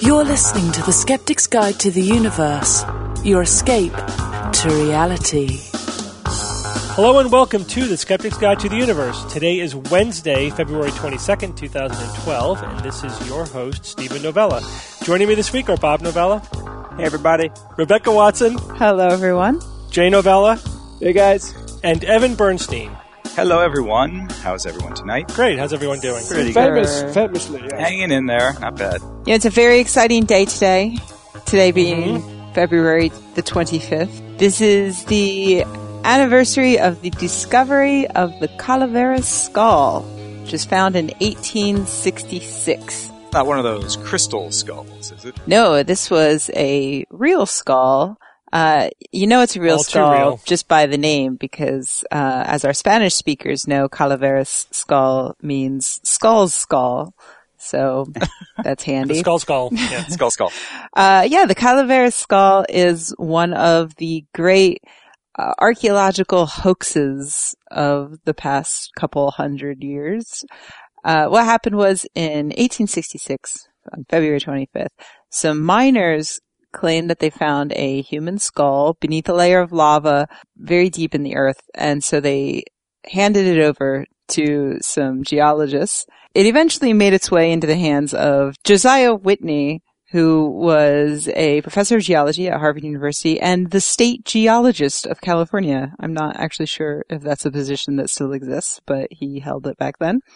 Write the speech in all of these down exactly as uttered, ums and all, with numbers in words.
You're listening to The Skeptic's Guide to the Universe, your escape to reality. Hello and welcome to The Skeptic's Guide to the Universe. Today is Wednesday, February twenty-second, twenty twelve, and this is your host, Stephen Novella. Joining me this week are Bob Novella. Hey, everybody. Rebecca Watson. Hello, everyone. Jay Novella. Hey, guys. And Evan Bernstein. Hello, everyone. How's everyone tonight? Great. How's everyone doing? Pretty Famous, good. famously, yeah. Hanging in there. Not bad. Yeah, it's a very exciting day today. Today being mm-hmm. February the twenty-fifth. This is the anniversary of the discovery of the Calaveras skull, which was found in eighteen sixty-six. Not one of those crystal skulls, is it? No, this was a real skull. Uh, you know it's a real All skull real. just by the name because, uh, as our Spanish speakers know, Calaveras skull means skull's skull. So that's handy. The skull skull. Yeah. Skull skull. Uh, yeah, the Calaveras skull is one of the great uh, archaeological hoaxes of the past couple hundred years. Uh, what happened was in eighteen sixty-six, on February twenty-fifth, some miners claimed that they found a human skull beneath a layer of lava very deep in the earth, and so they handed it over to some geologists. It eventually made its way into the hands of Josiah Whitney, who was a professor of geology at Harvard University and the state geologist of California. I'm not actually sure if that's a position that still exists, but he held it back then.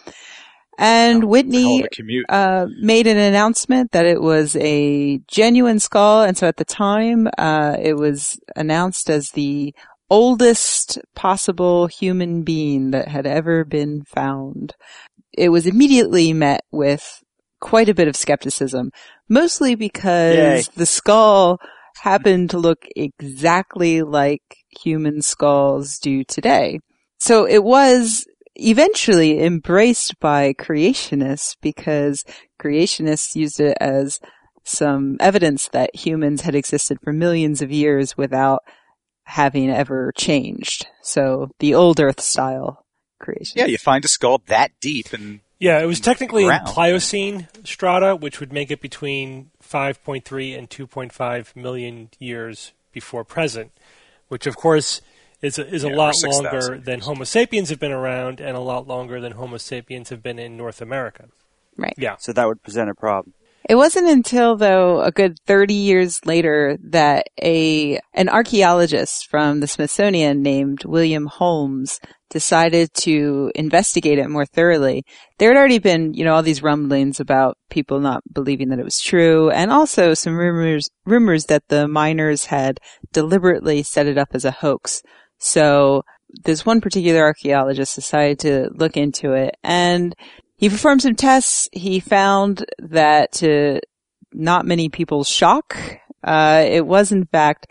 And Whitney uh, made an announcement that it was a genuine skull, and so at the time, uh, it was announced as the oldest possible human being that had ever been found. It was immediately met with quite a bit of skepticism, mostly because Yay. the skull happened to look exactly like human skulls do today. So it was eventually embraced by creationists because creationists used it as some evidence that humans had existed for millions of years without having ever changed. So the old Earth style creation. Yeah, you find a skull that deep and Yeah, it was technically in Ground. Pliocene strata, which would make it between five point three and two point five million years before present, which of course is a, is a Yeah, lot or six longer thousand than Homo sapiens have been around and a lot longer than Homo sapiens have been in North America. Right. Yeah. So that would present a problem. It wasn't until, though, a good thirty years later that a an archaeologist from the Smithsonian named William Holmes decided to investigate it more thoroughly. There had already been, you know, all these rumblings about people not believing that it was true, and also some rumors rumors that the miners had deliberately set it up as a hoax. So this one particular archaeologist decided to look into it, and he performed some tests. He found that to not many people's shock, uh, it was in fact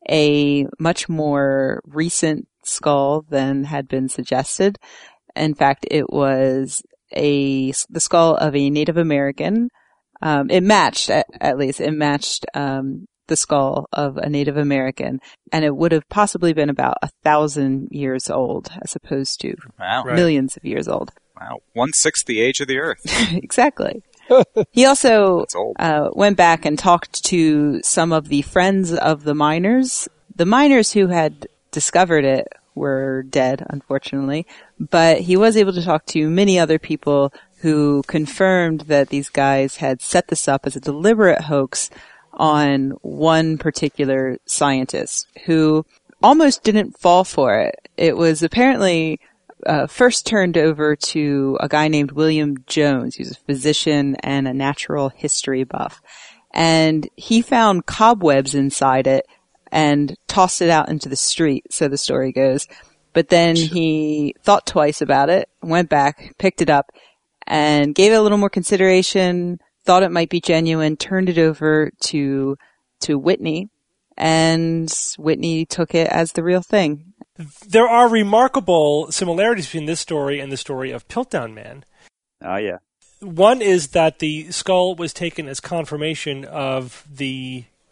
a much more recent skull than had been suggested. In fact, it was a the skull of a Native American. Um, it matched, at, at least, it matched um, the skull of a Native American, and it would have possibly been about a thousand years old, as opposed to wow, Right. millions of years old. wow, one sixth the age of the Earth. Exactly. He also That's old. uh, went back and talked to some of the friends of the miners. The miners who had discovered it were dead, unfortunately, but he was able to talk to many other people who confirmed that these guys had set this up as a deliberate hoax on one particular scientist who almost didn't fall for it. It was apparently uh, first turned over to a guy named William Jones. He was a physician and a natural history buff. And he found cobwebs inside it and tossed it out into the street, so the story goes. But then he thought twice about it, went back, picked it up, and gave it a little more consideration, thought it might be genuine, turned it over to to Whitney, and Whitney took it as the real thing. There are remarkable similarities between this story and the story of Piltdown Man. Oh, yeah. One is that the skull was taken as confirmation of the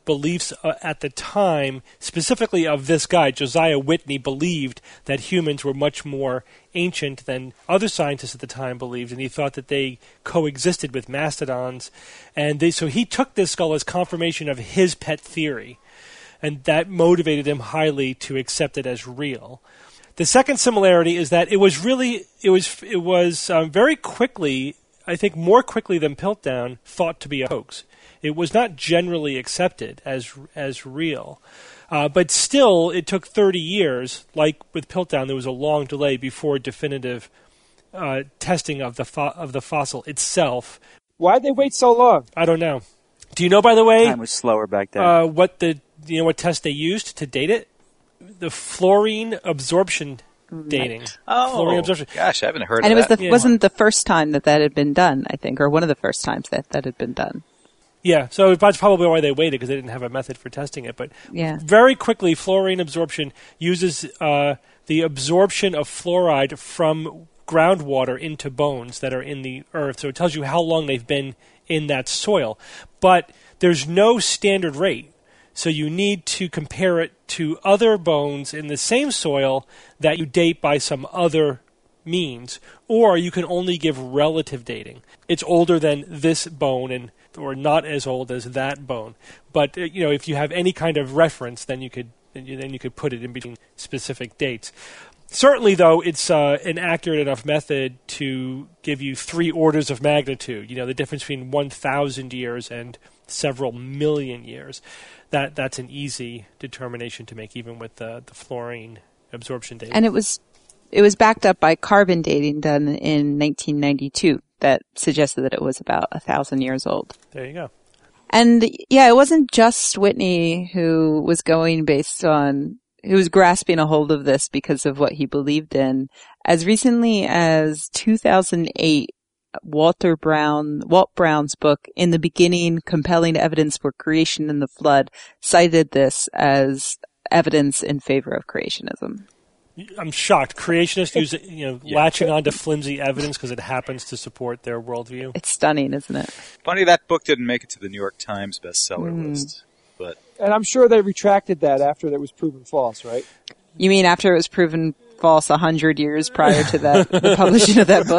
beliefs uh, at the time, specifically of this guy, Josiah Whitney, believed that humans were much more ancient than other scientists at the time believed, and he thought that they coexisted with mastodons. And they, so he took this skull as confirmation of his pet theory, and that motivated him highly to accept it as real. The second similarity is that it was really, it was, it was um, very quickly, I think more quickly than Piltdown, thought to be a hoax. It was not generally accepted as as real. Uh, but still, it took thirty years, like with Piltdown, there was a long delay before definitive uh, testing of the fo- of the fossil itself. Why'd they wait so long? I don't know. Do you know, by the way, Time was slower back then. uh, what the you know what test they used to date it? The fluorine absorption dating. Oh, Fluorine absorption. gosh, I haven't heard And it of was that. the Yeah. wasn't the first time that that had been done, I think, or one of the first times that that had been done. Yeah, so that's probably why they waited, because they didn't have a method for testing it. But Yeah. very quickly, fluorine absorption uses uh, the absorption of fluoride from groundwater into bones that are in the earth. So it tells you how long they've been in that soil. But there's no standard rate. So you need to compare it to other bones in the same soil that you date by some other means. Or you can only give relative dating. It's older than this bone and or not as old as that bone. But uh, you know, if you have any kind of reference, then you could then you, then you could put it in between specific dates. Certainly, though, it's uh, an accurate enough method to give you three orders of magnitude. You know, the difference between one thousand years and several million years. That that's an easy determination to make, even with the, the fluorine absorption dating. And it was it was backed up by carbon dating done in nineteen ninety-two that suggested that it was about a thousand years old. There you go. And yeah, it wasn't just Whitney who was going based on, who was grasping a hold of this because of what he believed in. As recently as two thousand eight, Walter Brown, Walt Brown's book, In the Beginning, Compelling Evidence for Creation and the Flood, cited this as evidence in favor of creationism. I'm shocked. Creationists use you know Yeah. latching onto flimsy evidence because it happens to support their worldview. It's stunning, isn't it? Funny that book didn't make it to the New York Times bestseller Mm. list. But And I'm sure they retracted that after that was proven false, right? You mean after it was proven false a hundred years prior to that, the publishing of that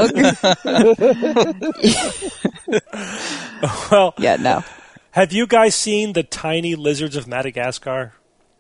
book? Well, Yeah, no. have you guys seen the tiny lizards of Madagascar?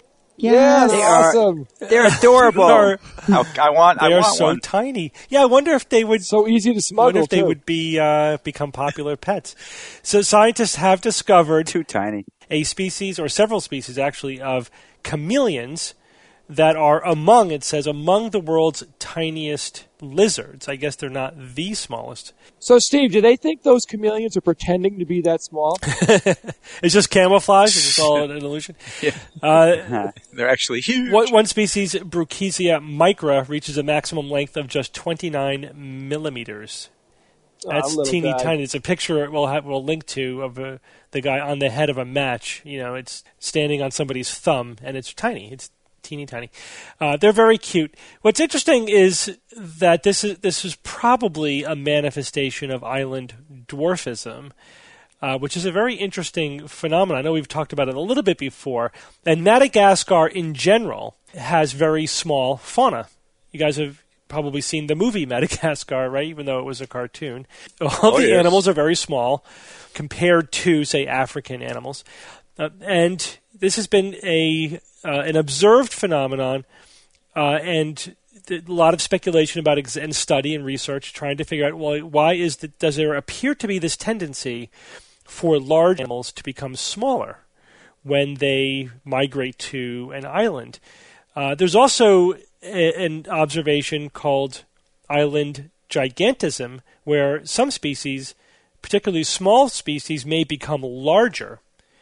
Yes, They are- awesome. They're adorable. They are, I, I want, I they are want so one. tiny. Yeah, I wonder if they would. So easy to I wonder smuggle, if they too. would be uh, become popular pets. So scientists have discovered Too tiny. a species, or several species actually, of chameleons that are among, it says, among the world's tiniest lizards. I guess they're not the smallest. So, Steve, do they think those chameleons are pretending to be that small? It's just camouflage. It's all an illusion. Yeah. Uh, They're actually huge. one, one species, Bruchisia micra, reaches a maximum length of just twenty-nine millimeters. That's Ah, little teeny guy. tiny. It's a picture we'll have, we'll link to of uh the guy on the head of a match. You know, it's standing on somebody's thumb, and it's tiny. It's teeny tiny. Uh, they're very cute. What's interesting is that this is this is probably a manifestation of island dwarfism, uh, which is a very interesting phenomenon. I know we've talked about it a little bit before. And Madagascar, in general, has very small fauna. You guys have probably seen the movie Madagascar, right? Even though it was a cartoon. All Oh, the yes. animals are very small compared to, say, African animals. Uh, and this has been a uh, an observed phenomenon, uh, and th- a lot of speculation about ex- and study and research trying to figure out, well, why is the, does there appear to be this tendency for large animals to become smaller when they migrate to an island? Uh, there's also a, an observation called island gigantism, where some species, particularly small species, may become larger,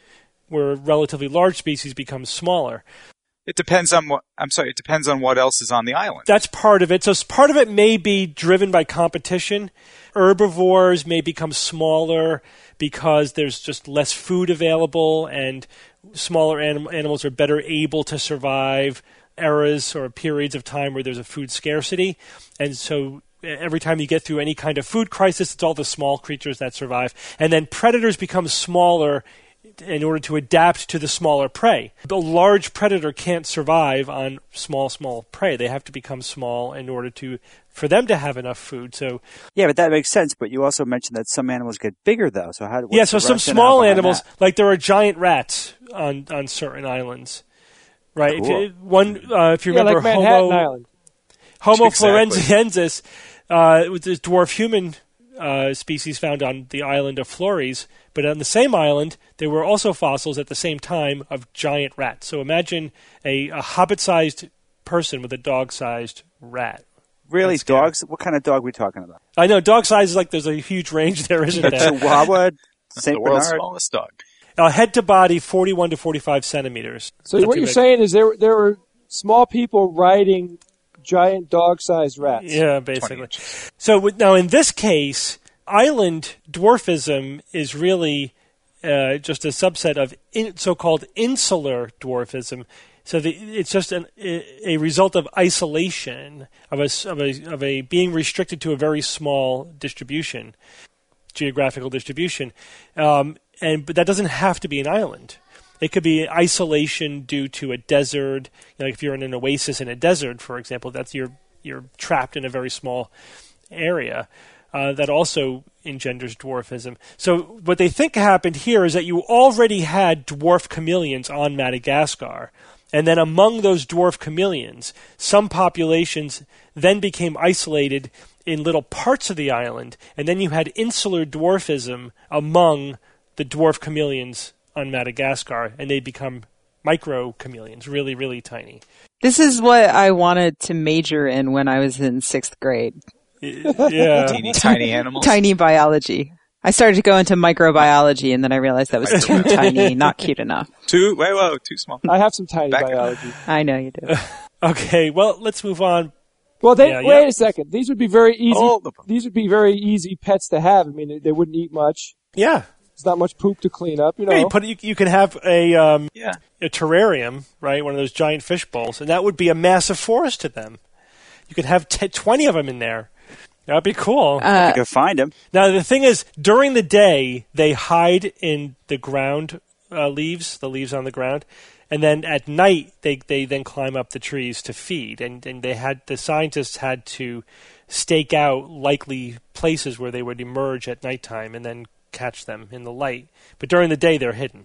where relatively large species become smaller. It depends on what. I'm sorry. It depends on what else is on the island. That's part of it. So s- part of it may be driven by competition. Herbivores may become smaller because there's just less food available, and smaller anim- animals are better able to survive eras or periods of time where there's a food scarcity. And so every time you get through any kind of food crisis, it's all the small creatures that survive. And then predators become smaller in order to adapt to the smaller prey. The large predator can't survive on small, small prey. They have to become small in order to for them to have enough food. So Yeah, but that makes sense. But you also mentioned that some animals get bigger, though. So how? what's yeah, so the some rationale small behind animals, that? like there are giant rats on, on certain islands, right? Cool. If you, one, uh, if you Yeah, remember, like Manhattan Homo Island. Homo Exactly. florenziensis, uh, was this dwarf human uh, species found on the island of Flores, but on the same island, there were also fossils at the same time of giant rats. So imagine a, a hobbit-sized person with a dog-sized rat. Really, That's scary. dogs? What kind of dog are we talking about? I know, dog size is like there's a huge range there, isn't A there? Chihuahua, The Saint world's Bernard. smallest dog. Uh, head to body, forty-one to forty-five centimeters. So Not what too you're big. saying is there there were small people riding giant dog-sized rats. Yeah, twenty basically. inches. So with- now in this case, island dwarfism is really uh, just a subset of in, so-called insular dwarfism. So the, it's just an, a result of isolation, of a, of a of a being restricted to a very small distribution, geographical distribution, um, and but that doesn't have to be an island. It could be isolation due to a desert. You know, like if you're in an oasis in a desert, for example, that's you're you're trapped in a very small area. Uh, that also engenders dwarfism. So what they think happened here is that you already had dwarf chameleons on Madagascar. And then among those dwarf chameleons, some populations then became isolated in little parts of the island, and then you had insular dwarfism among the dwarf chameleons on Madagascar, and they become micro chameleons, really, really tiny. This is what I wanted to major in when I was in sixth grade. Yeah. Teeny tiny animals. Tiny biology. I started to go into microbiology, and then I realized that was too tiny, not cute enough. Too, wait, whoa, too small. I have some tiny Back up. biology. I know you do. Okay, well, let's move on. Well, they, Yeah, wait yeah. a second. These would be very easy. All of them. These would be very easy pets to have. I mean, they, they wouldn't eat much. Yeah. There's not much poop to clean up. You know. Yeah, you, put, you, you can have a um, Yeah. a terrarium, right, one of those giant fish bowls, and that would be a massive forest to them. You could have t- twenty of them in there. That'd be cool. Uh, You can find them. Now, the thing is, during the day, they hide in the ground uh, leaves, the leaves on the ground, and then at night, they, they then climb up the trees to feed. And, and they had the scientists had to stake out likely places where they would emerge at nighttime and then catch them in the light. But during the day, they're hidden,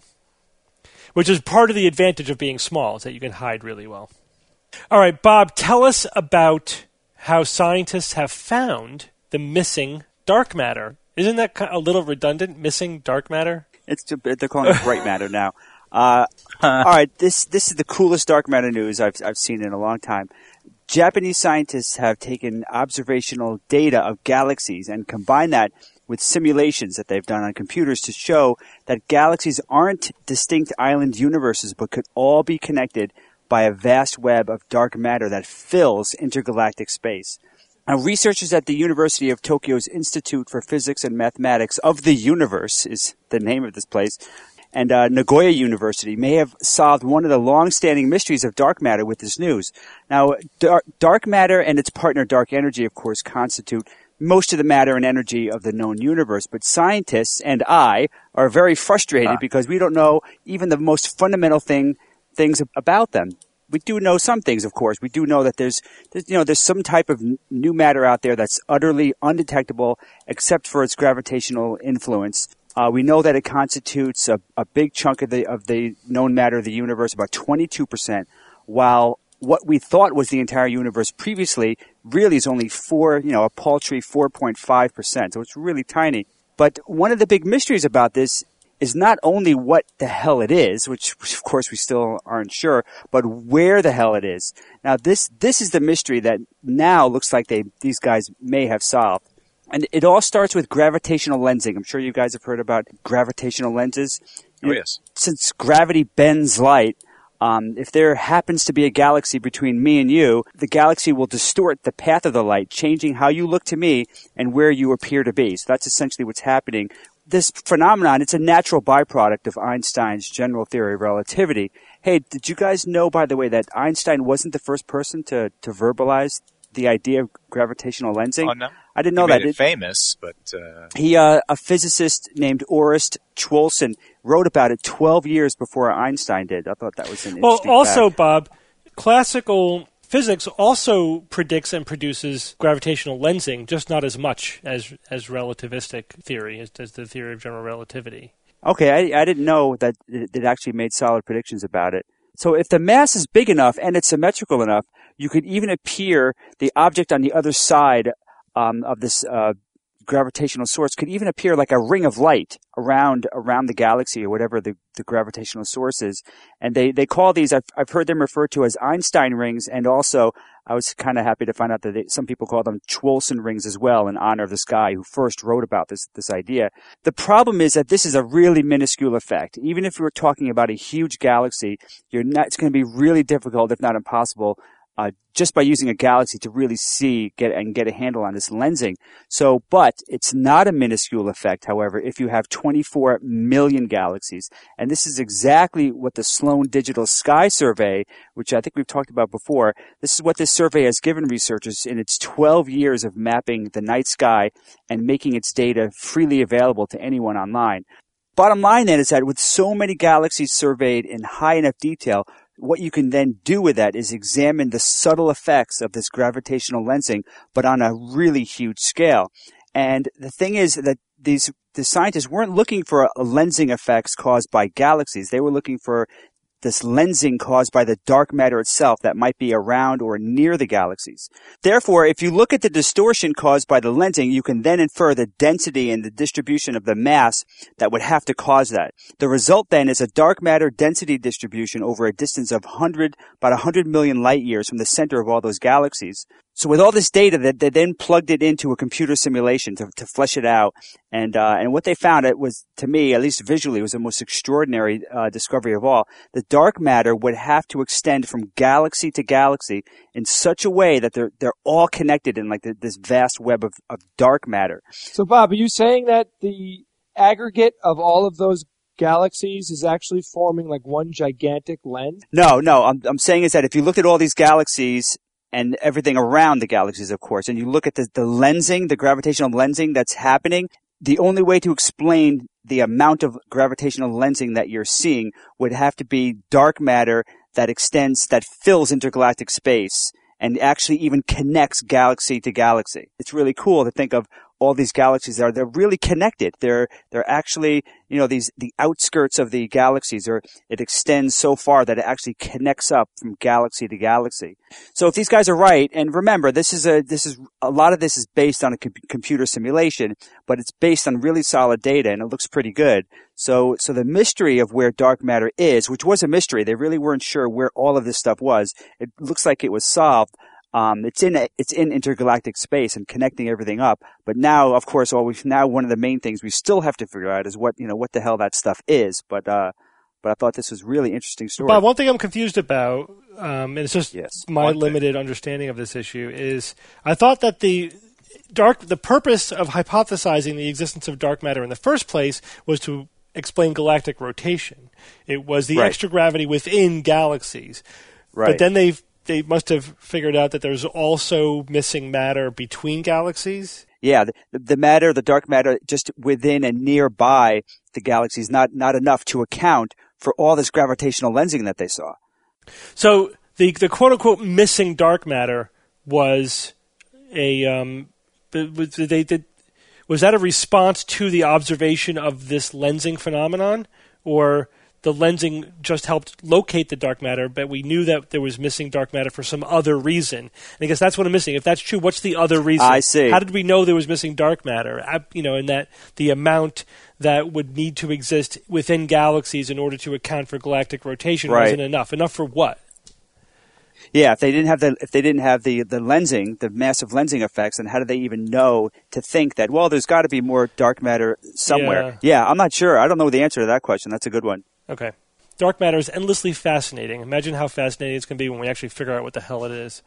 which is part of the advantage of being small, is that you can hide really well. All right, Bob, tell us about how scientists have found the missing dark matter. Isn't that ki- a little redundant, missing dark matter? It's they're calling it bright matter now. Uh, all right, this this is the coolest dark matter news I've I've seen in a long time. Japanese scientists have taken observational data of galaxies and combined that with simulations that they've done on computers to show that galaxies aren't distinct island universes, but could all be connected by a vast web of dark matter that fills intergalactic space. Now, researchers at the University of Tokyo's Institute for Physics and Mathematics of the Universe is the name of this place, and uh, Nagoya University may have solved one of the long-standing mysteries of dark matter with this news. Now, dar- dark matter and its partner dark energy, of course, constitute most of the matter and energy of the known universe, but scientists and I are very frustrated Huh. because we don't know even the most fundamental thing things about them. We do know some things, of course. We do know that there's, there's you know, there's some type of n- new matter out there that's utterly undetectable except for its gravitational influence. Uh, we know that it constitutes a, a big chunk of the of the known matter of the universe, about twenty-two percent, while what we thought was the entire universe previously really is only four, you know, a paltry four point five percent. So it's really tiny. But one of the big mysteries about this is not only what the hell it is, which, which of course we still aren't sure, but where the hell it is. Now this this is the mystery that now looks like they these guys may have solved. And it all starts with gravitational lensing. I'm sure you guys have heard about gravitational lenses. Oh, yes. Since gravity bends light, um, if there happens to be a galaxy between me and you, the galaxy will distort the path of the light, changing how you look to me and where you appear to be. So that's essentially what's happening. This phenomenon, it's a natural byproduct of Einstein's general theory of relativity. Hey, did you guys know, by the way, that Einstein wasn't the first person to, to verbalize the idea of gravitational lensing? Oh, no. I didn't He know made that. it famous, but uh, He, uh, a physicist named Orest Chwolson wrote about it twelve years before Einstein did. I thought that was an well, interesting also, fact. Bob, classical physics also predicts and produces gravitational lensing, just not as much as as relativistic theory, as, as the theory of general relativity. Okay, I, I didn't know that it, it actually made solid predictions about it. So if the mass is big enough and it's symmetrical enough, you could even appear the object on the other side um, of this uh, gravitational source could even appear like a ring of light around around the galaxy or whatever the, the gravitational source is. And they, they call these, I've, I've heard them referred to as Einstein rings, and also I was kind of happy to find out that they, some people call them Chwolson rings as well, in honor of this guy who first wrote about this this idea. The problem is that this is a really minuscule effect. Even if we were talking about a huge galaxy, you're not, it's going to be really difficult, if not impossible, Uh, just by using a galaxy to really see get and get a handle on this lensing. So, but it's not a minuscule effect, however, if you have twenty-four million galaxies. And this is exactly what the Sloan Digital Sky Survey, which I think we've talked about before, this is what this survey has given researchers in its twelve years of mapping the night sky and making its data freely available to anyone online. Bottom line then is that with so many galaxies surveyed in high enough detail, what you can then do with that is examine the subtle effects of this gravitational lensing, but on a really huge scale. And the thing is that these the scientists weren't looking for lensing effects caused by galaxies. They were looking for this lensing caused by the dark matter itself that might be around or near the galaxies. Therefore, if you look at the distortion caused by the lensing, you can then infer the density and the distribution of the mass that would have to cause that. The result then is a dark matter density distribution over a distance of one hundred, about one hundred million light years from the center of all those galaxies. So with all this data, that they then plugged it into a computer simulation to, to flesh it out. And, uh, and what they found, it was, to me, at least visually, was the most extraordinary, uh, discovery of all. The dark matter would have to extend from galaxy to galaxy in such a way that they're, they're all connected in like the, this vast web of, of dark matter. So Bob, are you saying that the aggregate of all of those galaxies is actually forming like one gigantic lens? No, no, I'm, I'm saying is that if you look at all these galaxies, and everything around the galaxies, of course, and you look at the, the lensing, the gravitational lensing that's happening, the only way to explain the amount of gravitational lensing that you're seeing would have to be dark matter that extends, that fills intergalactic space and actually even connects galaxy to galaxy. It's really cool to think of all these galaxies are, they're really connected. They're, they're actually, you know, these, the outskirts of the galaxies are, it extends so far that it actually connects up from galaxy to galaxy. So if these guys are right, and remember, this is a, this is, a lot of this is based on a com- computer simulation, but it's based on really solid data and it looks pretty good. So, so the mystery of where dark matter is, which was a mystery, they really weren't sure where all of this stuff was. It looks like it was solved. Um, it's in it's in intergalactic space and connecting everything up. But now, of course, all we now one of the main things we still have to figure out is what you know what the hell that stuff is. But uh, but I thought this was a really interesting story. Bob, one thing I'm confused about, um, and it's just yes, my limited understanding of this issue, is I thought that the dark the purpose of hypothesizing the existence of dark matter in the first place was to explain galactic rotation. It was the right. extra gravity within galaxies. Right. But then they've They must have figured out that there's also missing matter between galaxies. Yeah, the, the matter, the dark matter, just within and nearby the galaxies, not not enough to account for all this gravitational lensing that they saw. So the the quote unquote missing dark matter was a um, they did was that a response to the observation of this lensing phenomenon, or the lensing just helped locate the dark matter, but we knew that there was missing dark matter for some other reason? And I guess that's what I'm missing. If that's true, what's the other reason? I see. How did we know there was missing dark matter? You know, and that the amount that would need to exist within galaxies in order to account for galactic rotation right. wasn't enough. Enough for what? Yeah, if they didn't have the if they didn't have the, the lensing, the massive lensing effects, then how did they even know to think that, well, there's got to be more dark matter somewhere? Yeah. yeah, I'm not sure. I don't know the answer to that question. That's a good one. Okay. Dark matter is endlessly fascinating. Imagine how fascinating it's going to be when we actually figure out what the hell it is.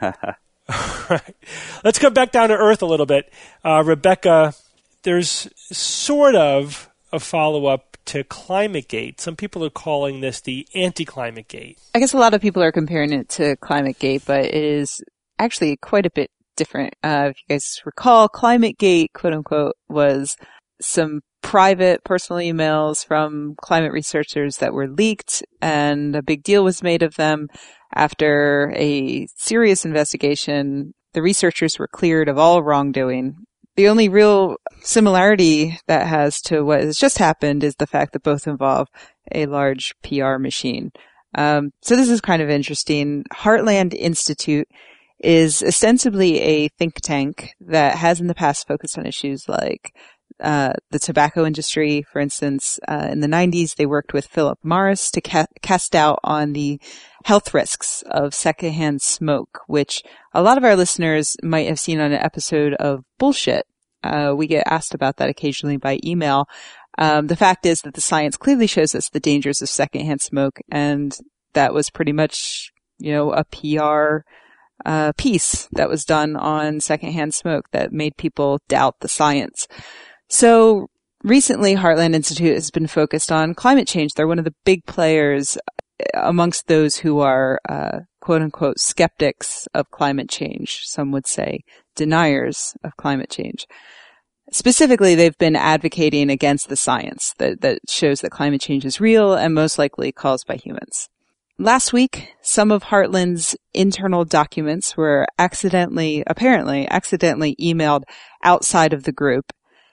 All right. Let's come back down to Earth a little bit. Uh, Rebecca, there's sort of a follow-up to ClimateGate. Some people are calling this the anti-ClimateGate. I guess a lot of people are comparing it to ClimateGate, but it is actually quite a bit different. Uh, if you guys recall, ClimateGate, quote-unquote, was some private personal emails from climate researchers that were leaked, and a big deal was made of them. After a serious investigation, the researchers were cleared of all wrongdoing. The only real similarity that has to what has just happened is the fact that both involve a large P R machine. Um, so this is kind of interesting. Heartland Institute is ostensibly a think tank that has in the past focused on issues like uh, the tobacco industry. For instance, uh, in the nineties, they worked with Philip Morris to ca- cast doubt on the health risks of secondhand smoke, which a lot of our listeners might have seen on an episode of Bullshit. Uh, we get asked about that occasionally by email. Um, the fact is that the science clearly shows us the dangers of secondhand smoke, and that was pretty much, you know, a P R uh, piece that was done on secondhand smoke that made people doubt the science. So recently, Heartland Institute has been focused on climate change. They're one of the big players amongst those who are, uh, quote unquote, skeptics of climate change. Some would say deniers of climate change. Specifically, they've been advocating against the science that, that shows that climate change is real and most likely caused by humans. Last week, some of Heartland's internal documents were accidentally, apparently accidentally emailed outside of the group.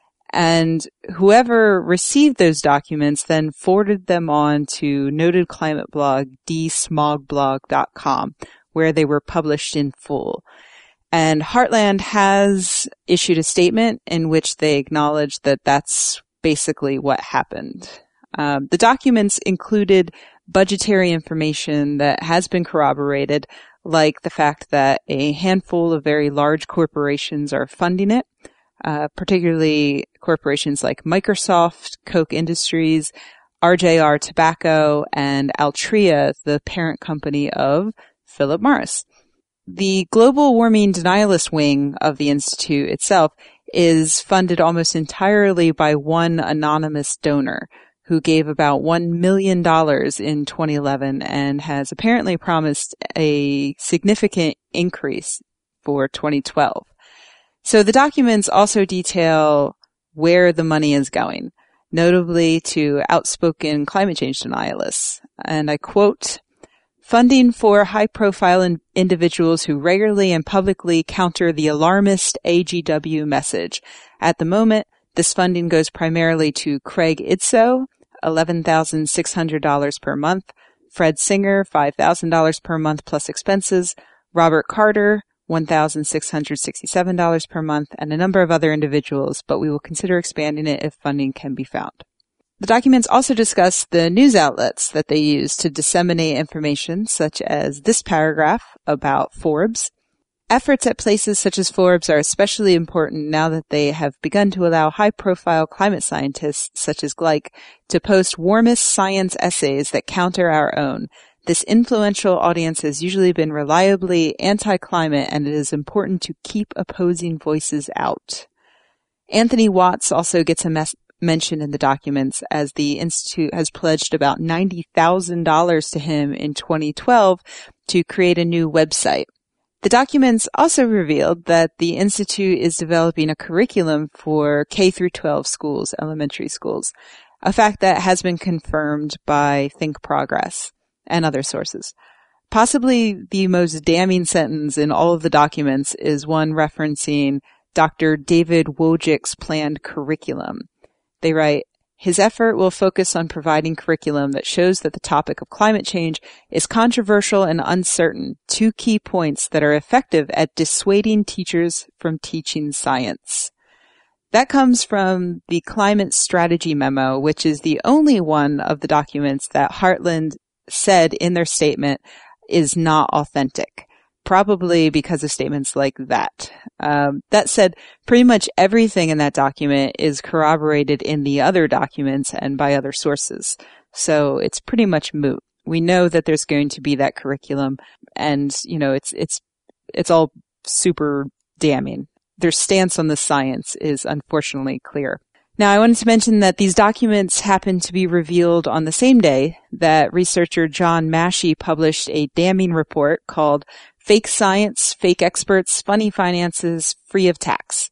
And whoever received those documents then forwarded them on to noted climate blog d smog blog dot com, where they were published in full. And Heartland has issued a statement in which they acknowledge that that's basically what happened. Um, the documents included budgetary information that has been corroborated, like the fact that a handful of very large corporations are funding it. Uh, particularly corporations like Microsoft, Koch Industries, R J R Tobacco, and Altria, the parent company of Philip Morris. The global warming denialist wing of the Institute itself is funded almost entirely by one anonymous donor who gave about one million dollars in twenty eleven and has apparently promised a significant increase for twenty twelve. So the documents also detail where the money is going, notably to outspoken climate change denialists. And I quote, "Funding for high-profile in- individuals who regularly and publicly counter the alarmist A G W message. At the moment, this funding goes primarily to Craig Idso, eleven thousand six hundred dollars per month, Fred Singer, five thousand dollars per month plus expenses, Robert Carter, one thousand six hundred sixty-seven dollars per month, and a number of other individuals, but we will consider expanding it if funding can be found." The documents also discuss the news outlets that they use to disseminate information, such as this paragraph about Forbes. Efforts at places such as Forbes are especially important now that they have begun to allow high-profile climate scientists, such as Gleich, to post warmist science essays that counter our own. This influential audience has usually been reliably anti-climate, and it is important to keep opposing voices out. Anthony Watts also gets a mes- mention in the documents, as the Institute has pledged about ninety thousand dollars to him in twenty twelve to create a new website. The documents also revealed that the Institute is developing a curriculum for K through twelve schools, elementary schools, a fact that has been confirmed by Think Progress and other sources. Possibly the most damning sentence in all of the documents is one referencing Doctor David Wojcik's planned curriculum. They write, "His effort will focus on providing curriculum that shows that the topic of climate change is controversial and uncertain, two key points that are effective at dissuading teachers from teaching science." That comes from the Climate Strategy Memo, which is the only one of the documents that Heartland said in their statement is not authentic, probably because of statements like that. Um, that said, pretty much everything in that document is corroborated in the other documents and by other sources. So it's pretty much moot. We know that there's going to be that curriculum, and, you know, it's, it's, it's all super damning. Their stance on the science is unfortunately clear. Now, I wanted to mention that these documents happened to be revealed on the same day that researcher John Massey published a damning report called Fake Science, Fake Experts, Funny Finances, Free of Tax,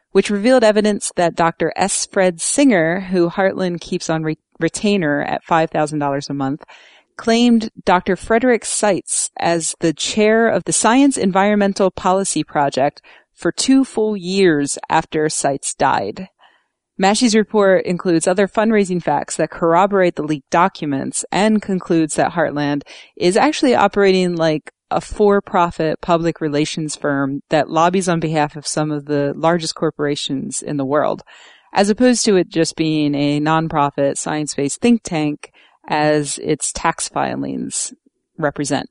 which revealed evidence that Doctor S. Fred Singer, who Heartland keeps on re- retainer at five thousand dollars a month, claimed Doctor Frederick Seitz as the chair of the Science Environmental Policy Project for two full years after Seitz died. Massey's report includes other fundraising facts that corroborate the leaked documents and concludes that Heartland is actually operating like a for-profit public relations firm that lobbies on behalf of some of the largest corporations in the world, as opposed to it just being a nonprofit science-based think tank as its tax filings represent.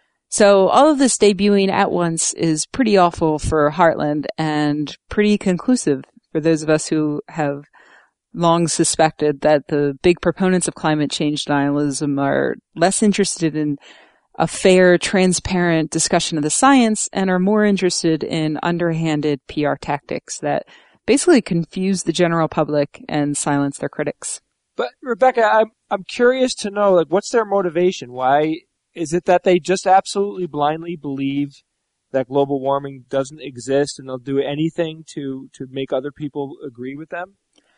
So all of this debuting at once is pretty awful for Heartland and pretty conclusive for those of us who have long suspected that the big proponents of climate change denialism are less interested in a fair, transparent discussion of the science and are more interested in underhanded P R tactics that basically confuse the general public and silence their critics. But Rebecca, I'm I'm curious to know, like, what's their motivation? Why is it that they just absolutely blindly believe that global warming doesn't exist and they'll do anything to, to make other people agree with them?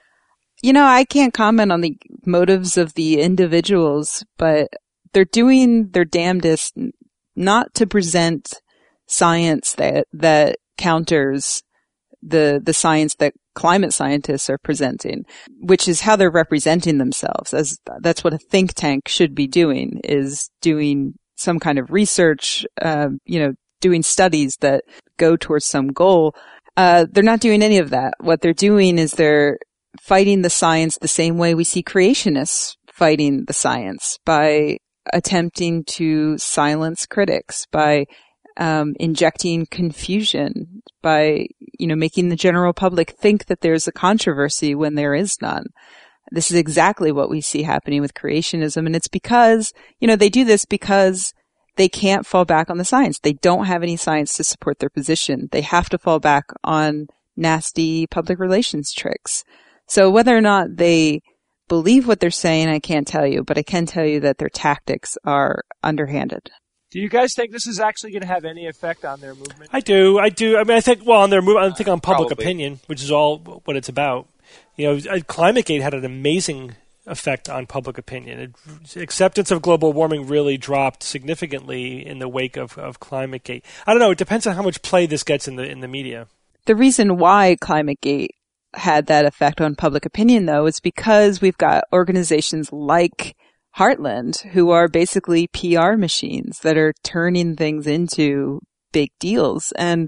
You know, I can't comment on the motives of the individuals, but they're doing their damnedest not to present science that, that counters the, the science that climate scientists are presenting, which is how they're representing themselves. As that's what a think tank should be doing, is doing some kind of research, uh, you know, doing studies that go towards some goal. Uh, they're not doing any of that. What they're doing is they're fighting the science the same way we see creationists fighting the science, by attempting to silence critics, by um, injecting confusion, by, you know, making the general public think that there's a controversy when there is none. This is exactly what we see happening with creationism. And it's because, you know, they do this because they can't fall back on the science. They don't have any science to support their position. They have to fall back on nasty public relations tricks. So whether or not they believe what they're saying, I can't tell you, but I can tell you that their tactics are underhanded. Do you guys think this is actually going to have any effect on their movement? I do. I do. I mean, I think, well, on their move, I think on public Probably. opinion, which is all what it's about. You know, ClimateGate had an amazing effect on public opinion. It, acceptance of global warming really dropped significantly in the wake of, of ClimateGate. I don't know. It depends on how much play this gets in the in the media. The reason why ClimateGate had that effect on public opinion, though, is because we've got organizations like Heartland, who are basically P R machines that are turning things into big deals. And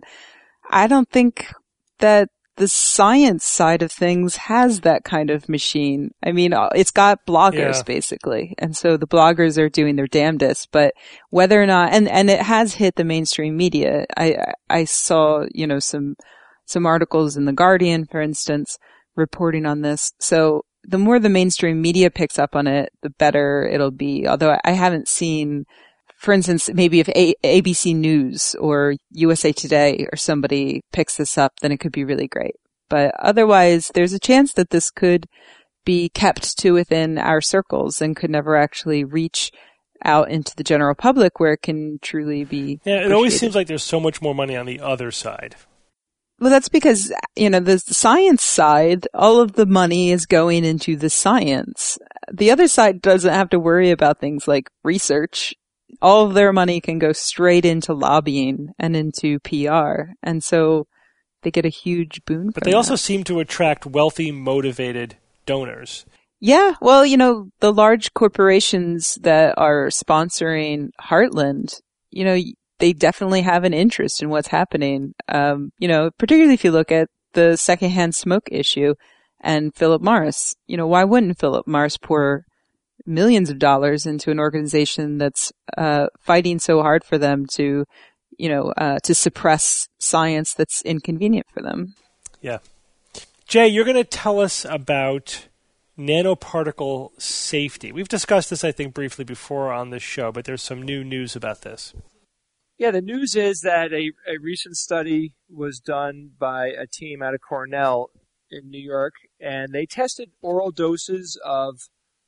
I don't think that the science side of things has that kind of machine. I mean, it's got bloggers, yeah. basically. And so the bloggers are doing their damnedest. But whether or not, and, and it has hit the mainstream media. I, I saw, you know, some, some articles in The Guardian, for instance, reporting on this. So the more the mainstream media picks up on it, the better it'll be. Although I haven't seen, for instance, maybe if A- ABC News or U S A Today or somebody picks this up, then it could be really great. But otherwise, there's a chance that this could be kept to within our circles and could never actually reach out into the general public where it can truly be Yeah, it always seems like there's so much more money on the other side. Well, that's because, you know, the science side, all of the money is going into the science. The other side doesn't have to worry about things like research. All of their money can go straight into lobbying and into P R. And so they get a huge boon But from they also that. seem to attract wealthy, motivated donors. Yeah, well, you know, the large corporations that are sponsoring Heartland, you know, they definitely have an interest in what's happening. Um, you know, particularly if you look at the secondhand smoke issue and Philip Morris. You know, why wouldn't Philip Morris pour millions of dollars into an organization that's uh, fighting so hard for them to, you know, uh, to suppress science that's inconvenient for them? Yeah. Jay, you're going to tell us about nanoparticle safety. We've discussed this, I think, briefly before on this show, but there's some new news about this. Yeah, the news is that a, a recent study was done by a team out of Cornell in New York, and they tested oral doses of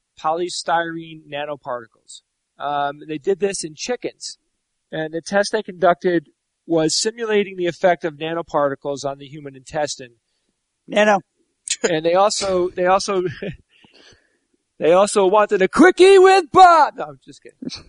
polystyrene nanoparticles. Um, they did this in chickens, and the test they conducted was simulating the effect of nanoparticles on the human intestine Nano. And they also, they also, they also wanted a quickie with Bob. No, I'm just kidding.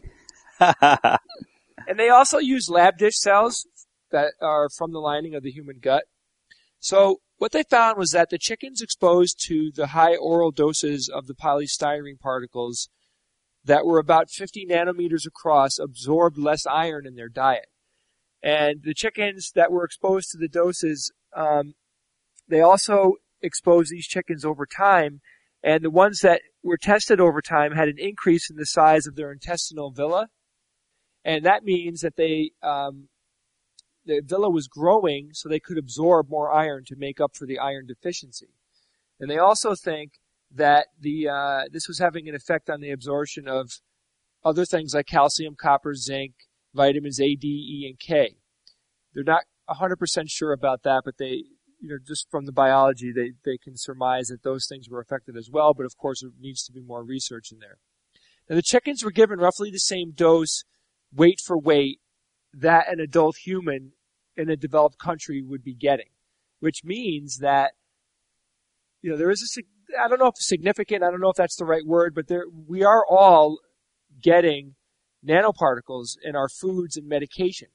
And they also use lab dish cells that are from the lining of the human gut. So what they found was that the chickens exposed to the high oral doses of the polystyrene particles that were about fifty nanometers across absorbed less iron in their diet. And the chickens that were exposed to the doses, um, they also exposed these chickens over time. And the ones that were tested over time had an increase in the size of their intestinal villi. And that means that they, um, the villi was growing so they could absorb more iron to make up for the iron deficiency. And they also think that the, uh, this was having an effect on the absorption of other things like calcium, copper, zinc, vitamins A, D, E, and K. They're not one hundred percent sure about that, but they, you know, just from the biology, they, they can surmise that those things were affected as well, but of course there needs to be more research in there. Now the chickens were given roughly the same dose, weight for weight, that an adult human in a developed country would be getting, which means that, you know, there is a, I don't know if significant, I don't know if that's the right word, but there, we are all getting nanoparticles in our foods and medication.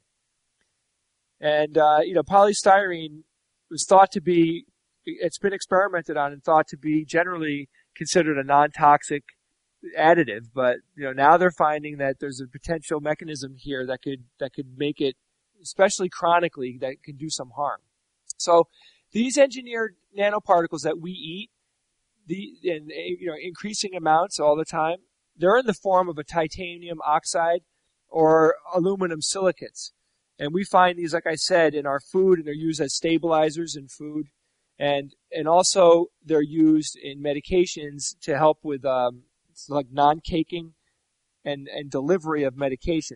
And, uh, you know, polystyrene was thought to be, it's been experimented on and thought to be generally considered a non-toxic additive, but, you know, now they're finding that there's a potential mechanism here that could, that could make it, especially chronically, that can do some harm. So these engineered nanoparticles that we eat, the, in, you know, increasing amounts all the time, they're in the form of a titanium oxide or aluminum silicates. And we find these, like I said, in our food, and they're used as stabilizers in food. And, and also they're used in medications to help with, um, like non-caking and, and delivery of medication.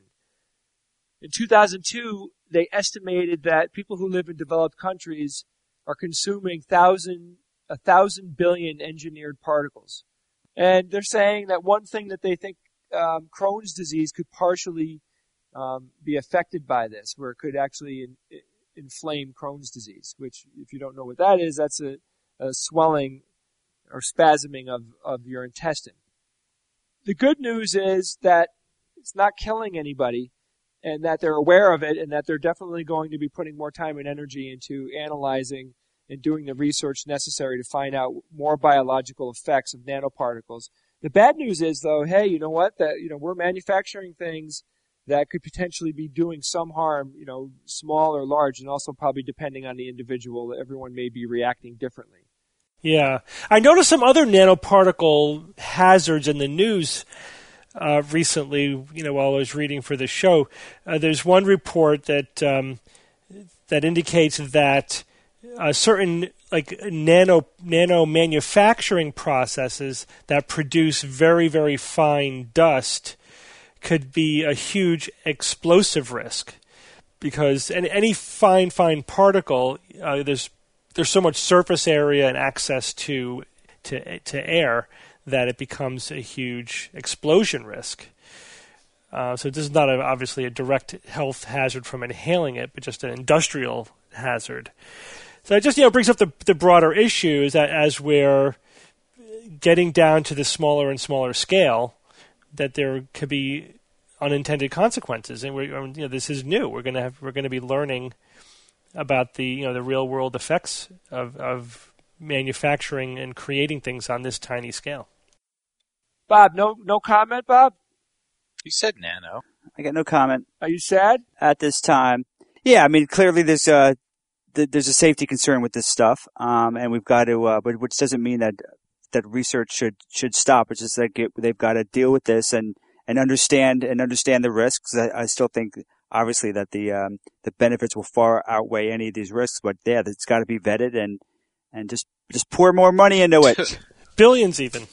In two thousand two, they estimated that people who live in developed countries are consuming thousand, a thousand billion engineered particles. And they're saying that one thing that they think um, Crohn's disease could partially um, be affected by this, where it could actually in, in, inflame Crohn's disease, which, if you don't know what that is, that's a, a swelling or spasming of, of your intestine. The good news is that it's not killing anybody, and that they're aware of it, and that they're definitely going to be putting more time and energy into analyzing and doing the research necessary to find out more biological effects of nanoparticles. The bad news is, though, hey, you know what? That, you know, we're manufacturing things that could potentially be doing some harm, you know, small or large, and also probably depending on the individual, everyone may be reacting differently. Yeah. I noticed some other nanoparticle hazards in the news uh, recently, you know, while I was reading for the show. Uh, there's one report that um, that indicates that uh, certain like nano nano manufacturing processes that produce very, very fine dust could be a huge explosive risk, because any, any fine, fine particle, uh, there's there's so much surface area and access to to to air that it becomes a huge explosion risk. Uh, so this is not a, obviously a direct health hazard from inhaling it, but just an industrial hazard. So it just, you know, brings up the the broader issue, is that as we're getting down to the smaller and smaller scale, that there could be unintended consequences, and we're, you know, this is new. We're gonna have we're gonna be learning about the, you know, the real world effects of of manufacturing and creating things on this tiny scale. Bob, no no comment, Bob? You said nano. I got no comment Are you sad? at this time. Yeah, I mean, clearly there's a th- there's a safety concern with this stuff, um, and we've got to, uh, but which doesn't mean that that research should should stop. It's just like it, they've got to deal with this and, and understand and understand the risks. I, I still think, obviously, that the um, the benefits will far outweigh any of these risks, but yeah, it's got to be vetted and and just just pour more money into it. Billions, even.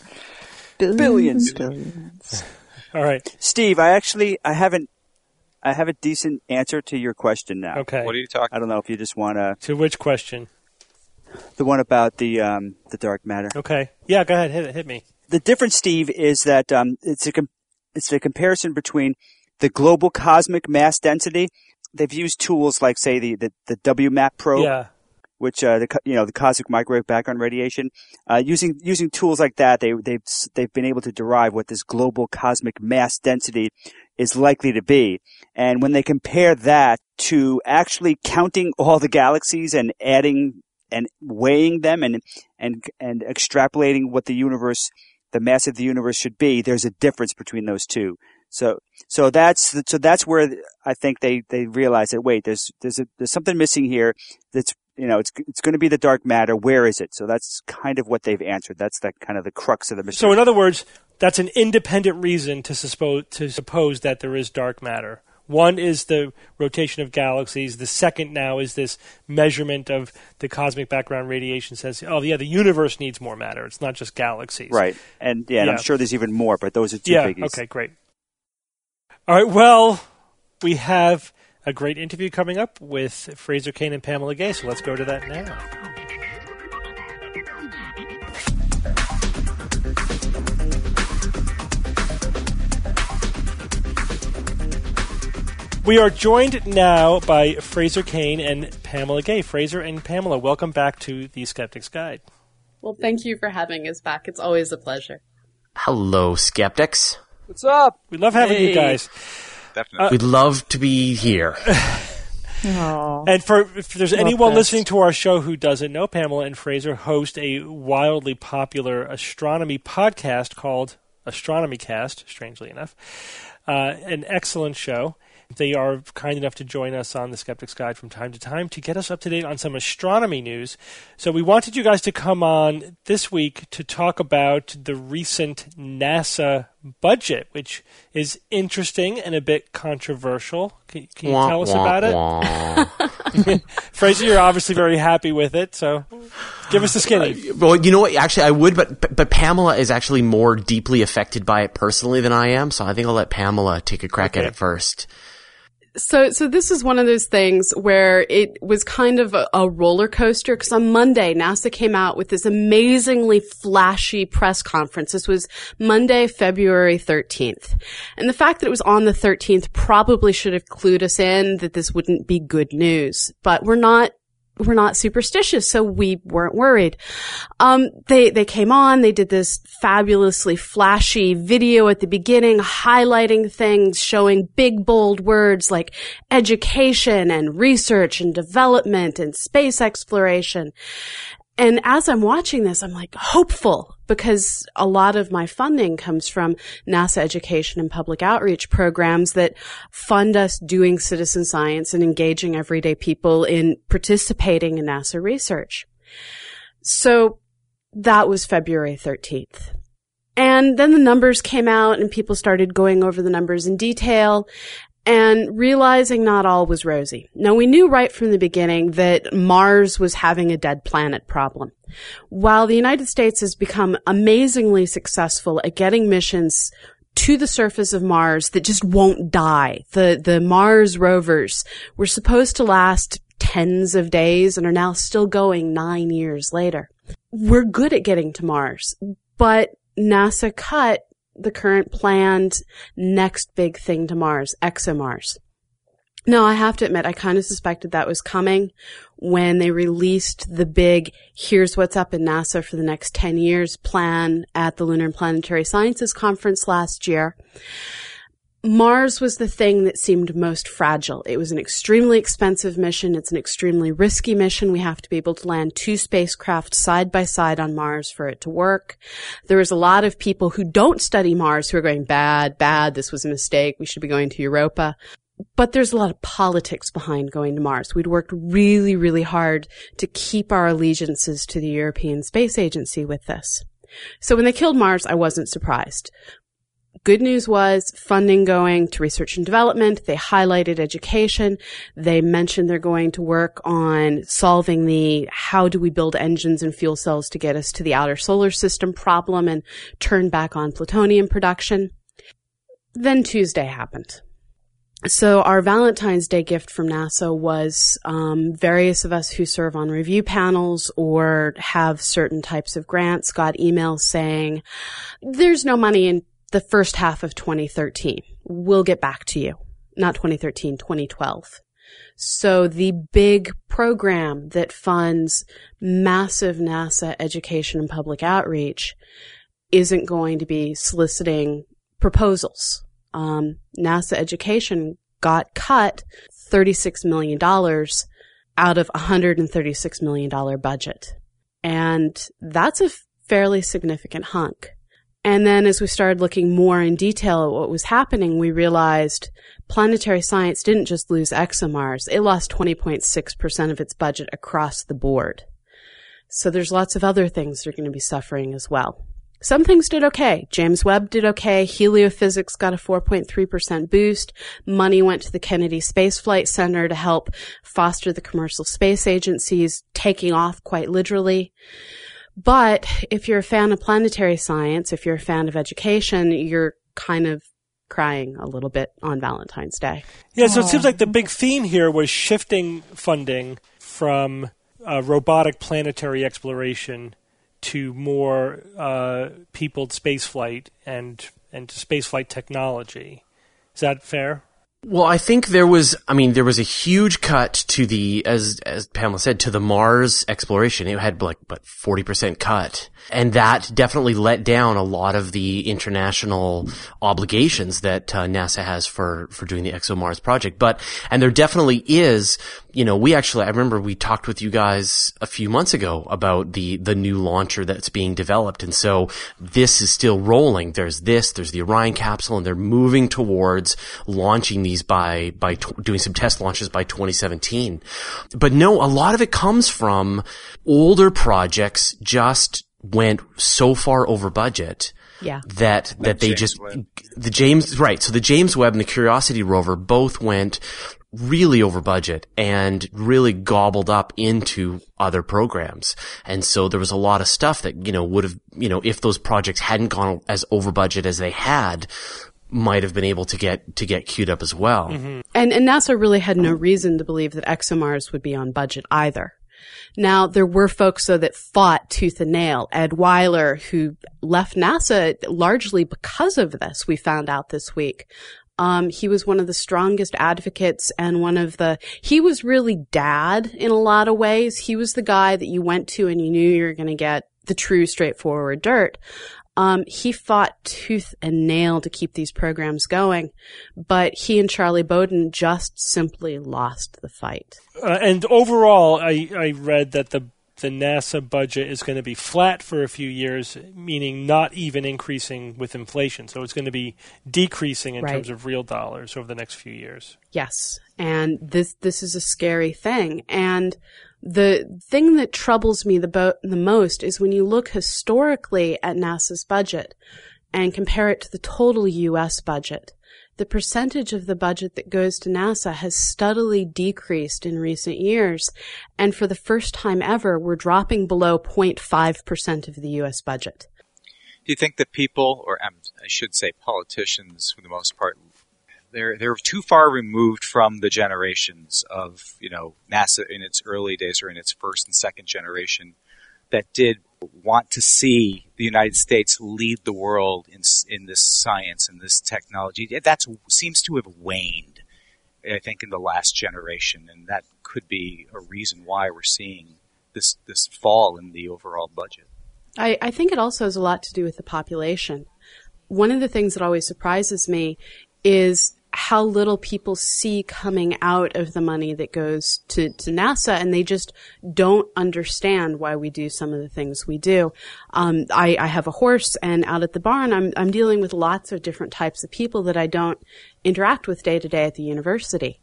Billions. Billions. All right. Steve, I actually I haven't I have a decent answer to your question now. Okay. What are you talking I don't know if you just want to To which question? the one about the um, the dark matter. Okay. Yeah, go ahead. Hit, hit me. The difference, Steve, is that um, it's a com- it's a comparison between the global cosmic mass density. They've used tools like, say, the the, the W MAP probe. Yeah. which uh, the you know the cosmic microwave background radiation. Uh, using using tools like that, they they've they've been able to derive what this global cosmic mass density is likely to be. And when they compare that to actually counting all the galaxies and adding and weighing them and and and extrapolating what the universe, the mass of the universe should be, there's a difference between those two. So so that's so that's where I think they they realize that wait, there's there's a, there's something missing here. That's you know, it's it's going to be the dark matter. Where is it? So that's kind of what they've answered. That's the kind of the crux of the mystery. So in other words, that's an independent reason to suppose to suppose that there is dark matter. One is the rotation of galaxies. The second now is this measurement of the cosmic background radiation says, oh, yeah, the universe needs more matter. It's not just galaxies. Right. And, yeah, and yeah. I'm sure there's even more, but those are two yeah, biggies. Okay, great. All right, well, we have a great interview coming up with Fraser Cain and Pamela Gay, so let's go to that now. We are joined now by Fraser Cain and Pamela Gay. Fraser and Pamela, welcome back to The Skeptic's Guide. Well, thank you for having us back. It's always a pleasure. Hello, skeptics. What's up? We love having Hey. you guys. Definitely. Uh, We'd love to be here. Aww. And for if there's Love anyone this. listening to our show who doesn't know, Pamela and Fraser host a wildly popular astronomy podcast called Astronomy Cast, strangely enough. Uh, an excellent show. They are kind enough to join us on The Skeptic's Guide from time to time to get us up to date on some astronomy news. So we wanted you guys to come on this week to talk about the recent NASA budget, which is interesting and a bit controversial. Can, can you Wah, tell us wah, about wah. it? Fraser, you're obviously very happy with it, so give us the skinny. Well, you know what? Actually, I would, but but Pamela is actually more deeply affected by it personally than I am, so I think I'll let Pamela take a crack Okay. at it first. So, so this is one of those things where it was kind of a, a roller coaster, because on Monday, NASA came out with this amazingly flashy press conference. This was Monday, February thirteenth. And the fact that it was on the thirteenth probably should have clued us in that this wouldn't be good news. But we're not We're not superstitious, so we weren't worried. Um, they, they came on, they did this fabulously flashy video at the beginning, highlighting things, showing big, bold words like education and research and development and space exploration. And as I'm watching this, I'm like hopeful, because a lot of my funding comes from NASA education and public outreach programs that fund us doing citizen science and engaging everyday people in participating in NASA research. So that was February thirteenth. And then the numbers came out and people started going over the numbers in detail and realizing not all was rosy. Now, we knew right from the beginning that Mars was having a dead planet problem. While the United States has become amazingly successful at getting missions to the surface of Mars that just won't die, the, the Mars rovers were supposed to last tens of days and are now still going nine years later. We're good at getting to Mars, but NASA cut the current planned next big thing to Mars, ExoMars. Now, I have to admit, I kind of suspected that was coming when they released the big, here's what's up in NASA for the next ten years plan at the Lunar and Planetary Sciences Conference last year. Mars was the thing that seemed most fragile. It was an extremely expensive mission. It's an extremely risky mission. We have to be able to land two spacecraft side by side on Mars for it to work. There was a lot of people who don't study Mars who are going, bad, bad, this was a mistake, we should be going to Europa. But there's a lot of politics behind going to Mars. We'd worked really, really hard to keep our allegiances to the European Space Agency with this. So when they killed Mars, I wasn't surprised. Good news was funding going to research and development. They highlighted education. They mentioned they're going to work on solving the how do we build engines and fuel cells to get us to the outer solar system problem and turn back on plutonium production. Then Tuesday happened. So our Valentine's Day gift from NASA was um, various of us who serve on review panels or have certain types of grants got emails saying, there's no money in the first half of twenty thirteen. We'll get back to you. Not twenty thirteen, twenty twelve. So the big program that funds massive NASA education and public outreach isn't going to be soliciting proposals. Um, NASA education got cut thirty-six million dollars out of a one hundred thirty-six million dollars budget. And that's a fairly significant hunk. And then as we started looking more in detail at what was happening, we realized planetary science didn't just lose ExoMars. It lost twenty point six percent of its budget across the board. So there's lots of other things that are going to be suffering as well. Some things did okay. James Webb did okay. Heliophysics got a four point three percent boost. Money went to the Kennedy Space Flight Center to help foster the commercial space agencies taking off quite literally. But if you're a fan of planetary science, if you're a fan of education, you're kind of crying a little bit on Valentine's Day. Yeah, so it seems like the big theme here was shifting funding from uh, robotic planetary exploration to more uh, peopled spaceflight and and to spaceflight technology. Is that fair? Well, I think there was, I mean, there was a huge cut to the, as, as Pamela said, to the Mars exploration. It had like, but forty percent cut. And that definitely let down a lot of the international obligations that uh, NASA has for, for doing the ExoMars project. But, and there definitely is, you know, we actually, I remember we talked with you guys a few months ago about the, the new launcher that's being developed. And so this is still rolling. There's this, there's the Orion capsule, and they're moving towards launching these by, by t- doing some test launches by twenty seventeen. But no, a lot of it comes from older projects just went so far over budget. Yeah. That, that they James just, Webb. the James, right. So the James Webb and the Curiosity rover both went really over budget and really gobbled up into other programs. And so there was a lot of stuff that, you know, would have, you know, if those projects hadn't gone as over budget as they had, might have been able to get, to get queued up as well. Mm-hmm. And, and NASA really had no reason to believe that ExoMars would be on budget either. Now, there were folks, though, that fought tooth and nail. Ed Weiler, who left NASA largely because of this, we found out this week. Um, he was one of the strongest advocates and one of the, he was really dad in a lot of ways. He was the guy that you went to and you knew you were going to get the true, straightforward dirt. Um, he fought tooth and nail to keep these programs going, but he and Charlie Bowden just simply lost the fight. Uh, and overall, I, I read that the the NASA budget is going to be flat for a few years, meaning not even increasing with inflation. So it's going to be decreasing in Right. terms of real dollars over the next few years. Yes. And this, this is a scary thing. And the thing that troubles me the, bo- the most is when you look historically at NASA's budget and compare it to the total U S budget, the percentage of the budget that goes to NASA has steadily decreased in recent years. And for the first time ever, we're dropping below zero point five percent of the U S budget. Do you think that people, or um, I should say politicians for the most part, they're they're too far removed from the generations of, you know, NASA in its early days or in its first and second generation that did want to see the United States lead the world in in this science and this technology? That seems to have waned, I think, in the last generation, and that could be a reason why we're seeing this this fall in the overall budget. I, I think it also has a lot to do with the population. One of the things that always surprises me is how little people see coming out of the money that goes to, to NASA, and they just don't understand why we do some of the things we do. Um, I, I have a horse, and out at the barn, I'm, I'm dealing with lots of different types of people that I don't interact with day to day at the university.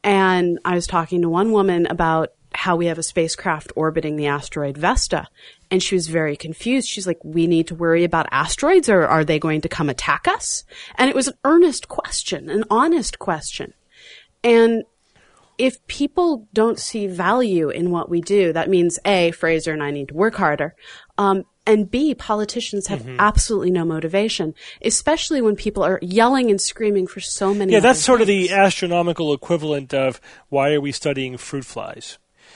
And I was talking to one woman about how we have a spacecraft orbiting the asteroid Vesta. And she was very confused. She's like, we need to worry about asteroids, or are they going to come attack us? And it was an earnest question, an honest question. And if people don't see value in what we do, that means A, Fraser and I need to work harder. Um, and B, politicians have mm-hmm. absolutely no motivation, especially when people are yelling and screaming for so many Yeah, that's things. sort of the astronomical equivalent of why are we studying fruit flies?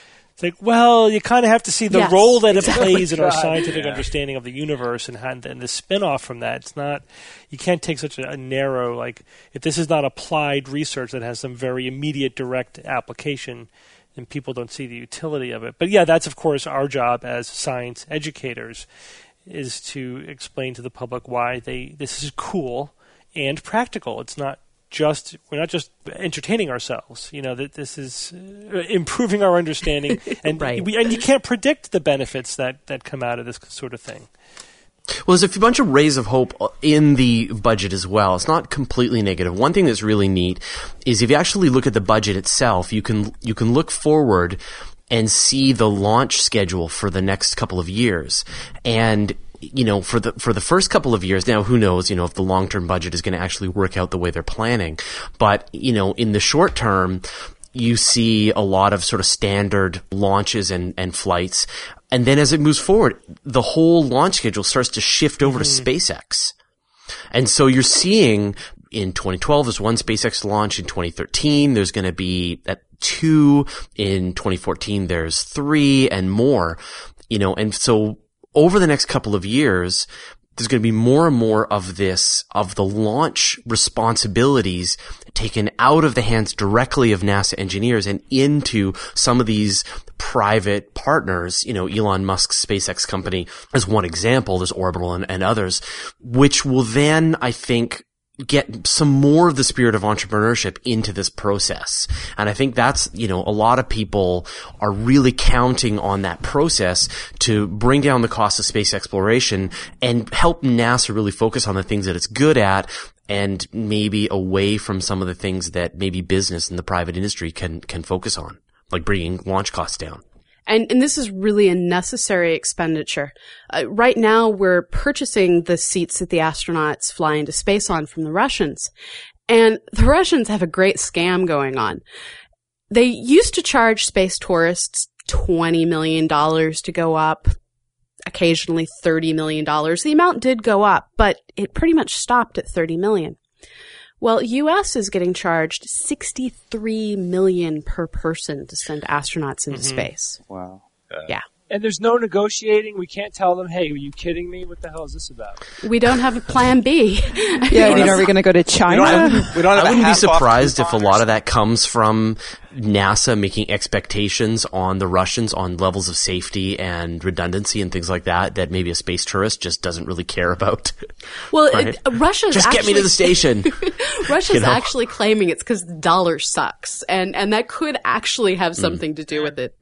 It's like, well, you kind of have to see the Yes, role that exactly. it plays in our God, scientific yeah. understanding of the universe and, how, and the spin-off from that. It's not, you can't take such a, a narrow, like, if this is not applied research that has some very immediate direct application, then people don't see the utility of it. But yeah, that's of course our job as science educators, is to explain to the public why they this is cool and practical. It's not just we're not just entertaining ourselves. You know that this is uh, improving our understanding, and Right. we, and you can't predict the benefits that, that come out of this sort of thing. Well, there's a bunch of rays of hope in the budget as well. It's not completely negative. One thing that's really neat is if you actually look at the budget itself, you can you can look forward and see the launch schedule for the next couple of years. And, you know, for the, for the first couple of years, now who knows, you know, if the long-term budget is going to actually work out the way they're planning. But, you know, in the short term, you see a lot of sort of standard launches and, and flights. And then as it moves forward, the whole launch schedule starts to shift over mm-hmm. to SpaceX. And so you're seeing in twenty twelve, there's one SpaceX launch. In twenty thirteen, there's going to be at two. In twenty fourteen, there's three and more, you know, and so over the next couple of years, there's going to be more and more of this, of the launch responsibilities taken out of the hands directly of NASA engineers and into some of these private partners, you know, Elon Musk's SpaceX company as one example, there's Orbital and, and others, which will then, I think, get some more of the spirit of entrepreneurship into this process. And I think that's, you know, a lot of people are really counting on that process to bring down the cost of space exploration and help NASA really focus on the things that it's good at and maybe away from some of the things that maybe business and the private industry can, can focus on, like bringing launch costs down. And, and this is really a necessary expenditure. Uh, right now, we're purchasing the seats that the astronauts fly into space on from the Russians. And the Russians have a great scam going on. They used to charge space tourists twenty million dollars to go up, occasionally thirty million dollars. The amount did go up, but it pretty much stopped at thirty million dollars. Well, U S is getting charged sixty-three million dollars per person to send astronauts into Mm-hmm. space. Wow. Uh, Yeah. And there's no negotiating. We can't tell them, hey, are you kidding me? What the hell is this about? We don't have a plan B. Yeah, I mean, are we going to go to China? We don't have, we don't have I a wouldn't be half-off surprised if a coupon or lot of that comes from NASA making expectations on the Russians on levels of safety and redundancy and things like that that maybe a space tourist just doesn't really care about. Well, Right. it, Russia's Just actually, get me to the station. Russia's You know? actually claiming it's because the dollar sucks, and and that could actually have something to do with it.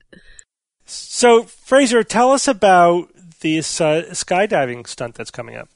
So, Fraser, tell us about this uh, skydiving stunt that's coming up.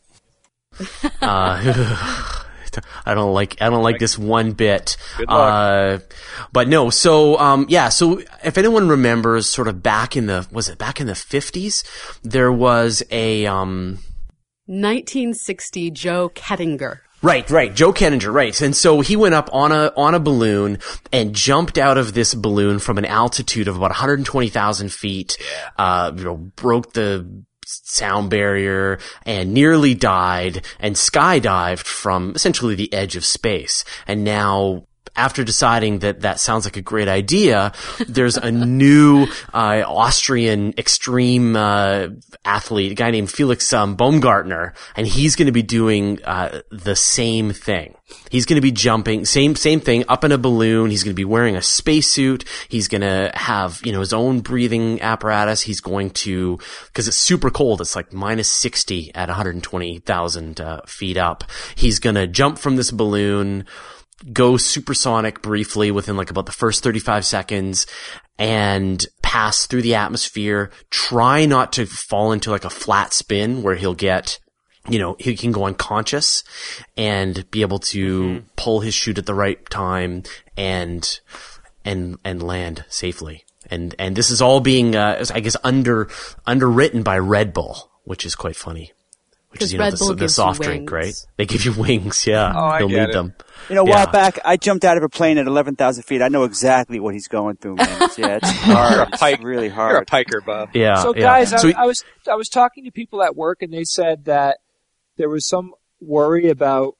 Uh, I don't like I don't like this one bit. Good luck. Uh, but no, so um, yeah, so if anyone remembers, sort of back in the was it back in the fifties, there was a um. nineteen sixty Joe Kettinger. Right, right. Joe Kenninger, right. And so he went up on a, on a balloon and jumped out of this balloon from an altitude of about one hundred twenty thousand feet, uh, you know, broke the sound barrier and nearly died and skydived from essentially the edge of space. And now, after deciding that that sounds like a great idea, there's a new uh, Austrian extreme uh, athlete, a guy named Felix um, Baumgartner, and he's going to be doing uh, the same thing. He's going to be jumping, same same thing, up in a balloon. He's going to be wearing a spacesuit. He's going to have, you know, his own breathing apparatus. He's going to, because it's super cold. It's like minus sixty at one hundred twenty thousand uh, feet up. He's going to jump from this balloon, go supersonic briefly within like about the first thirty-five seconds and pass through the atmosphere. Try not to fall into like a flat spin where he'll get, you know, he can go unconscious and be able to mm-hmm. pull his chute at the right time and, and, and land safely. And, and this is all being, uh, I guess under, underwritten by Red Bull, which is quite funny. Which is, you know, Red the, Bull the gives soft you drink, wings. right? They give you wings, yeah. Oh, I You'll get need it. them. You know, a Yeah. while back, I jumped out of a plane at eleven thousand feet. I know exactly what he's going through, man. It's, yeah, it's hard. You're a pike. It's really You're a hard. piker, Bob. Yeah. So, yeah. guys, I, So- I was I was talking to people at work, and they said that there was some worry about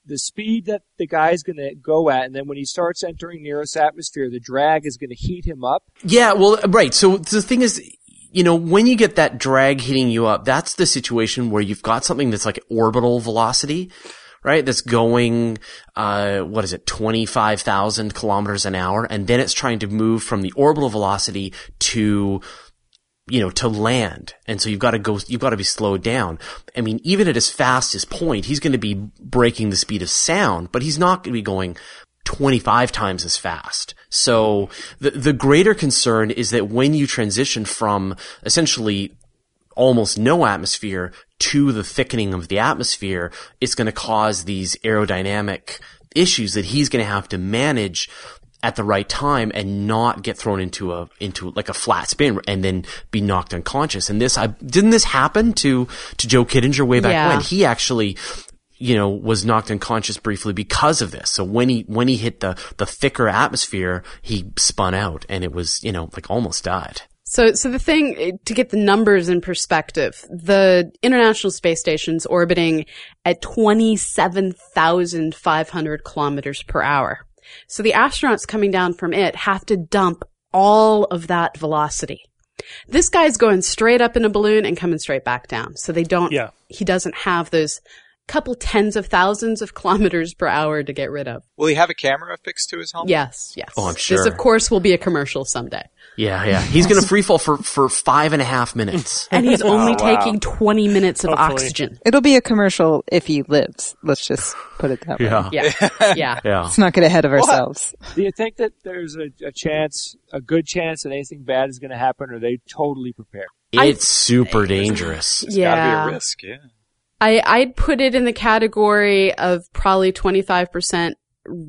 the speed that the guy's going to go at, and then when he starts entering the Earth's atmosphere, the drag is going to heat him up. Yeah, well, right. So the thing is, you know, when you get that drag hitting you up, that's the situation where you've got something that's like orbital velocity, right? That's going, uh, what is it, twenty-five thousand kilometers an hour. And then it's trying to move from the orbital velocity to, you know, to land. And so you've got to go, you've got to be slowed down. I mean, even at his fastest point, he's going to be breaking the speed of sound, but he's not going to be going twenty-five times as fast. So the, the greater concern is that when you transition from essentially almost no atmosphere to the thickening of the atmosphere, it's going to cause these aerodynamic issues that he's going to have to manage at the right time and not get thrown into a, into like a flat spin and then be knocked unconscious. And this, I, didn't this happen to, to Joe Kittinger way back Yeah. when? He actually, you know, was knocked unconscious briefly because of this. So when he, when he hit the, the thicker atmosphere, he spun out and it was, you know, like almost died. So, so the thing, to get the numbers in perspective, the International Space Station's orbiting at twenty-seven thousand five hundred kilometers per hour. So the astronauts coming down from it have to dump all of that velocity. This guy's going straight up in a balloon and coming straight back down. So they don't, Yeah. he doesn't have those couple tens of thousands of kilometers per hour to get rid of. Will he have a camera affixed to his helmet? Yes, yes. Oh, I'm This, sure. of course, will be a commercial someday. Yeah, yeah. He's going to free fall for, for five and a half minutes. And he's only Oh, wow. taking twenty minutes of Hopefully. oxygen. It'll be a commercial if he lives. Let's just put it that way. Yeah. Yeah, yeah. Yeah. Let's not get ahead of ourselves. Do you think that there's a, a chance, a good chance that anything bad is going to happen, or are they totally prepared? It's super dangerous. It's Yeah. gotta be a risk, yeah. I, I'd put it in the category of probably twenty-five percent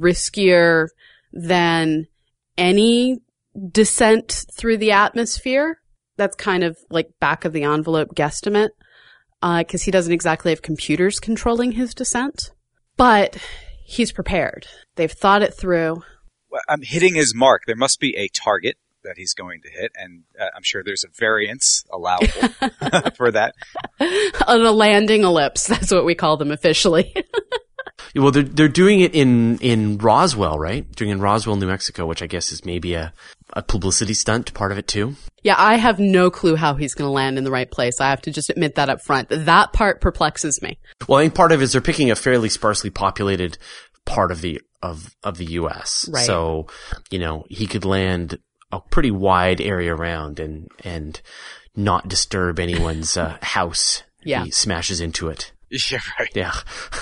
riskier than any descent through the atmosphere. That's kind of like back of the envelope guesstimate, uh, cause he doesn't exactly have computers controlling his descent, but he's prepared. They've thought it through. Well, I'm hitting his mark. There must be a target that he's going to hit, and uh, I'm sure there's a variance allowable for that. On a landing ellipse. That's what we call them officially. Well, they're, they're doing it in, in Roswell, right? Doing it in Roswell, New Mexico, which I guess is maybe a, a publicity stunt part of it too. Yeah, I have no clue how he's going to land in the right place. I have to just admit that up front. That part perplexes me. Well, I think part of it is they're picking a fairly sparsely populated part of the, of, of the U S. Right. So, you know, he could land a pretty wide area around and, and not disturb anyone's, uh, house. Yeah. He smashes into it. Yeah, right. Yeah.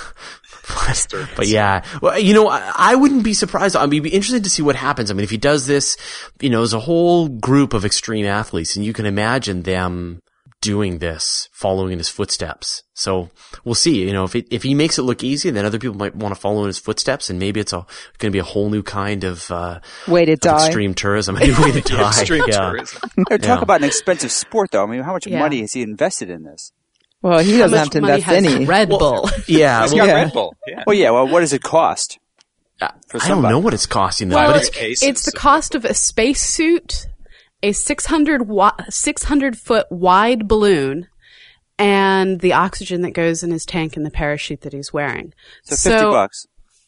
but, but yeah, well, you know, I, I wouldn't be surprised. I'd be interested to see what happens. I mean, if he does this, you know, there's a whole group of extreme athletes and you can imagine them doing this, following in his footsteps. So we'll see, you know, if it, if he makes it look easy, then other people might want to follow in his footsteps and maybe it's a, going to be a whole new kind of, uh, Way to of die. extreme tourism. A new way to die. Extreme yeah. tourism. Talk Yeah. about an expensive sport, though. I mean, how much Yeah. money has he invested in this? Well, he How doesn't much have to money invest has any. Red Bull? Yeah. He's well, got yeah. Red Bull. Yeah. Well, yeah. Well, what does it cost? I For don't somebody? know what it's costing them, Well, but it's, Cases it's the of- cost of a spacesuit, a six hundred wa- six hundred foot wide balloon, and the oxygen that goes in his tank and the parachute that he's wearing. So fifty bucks.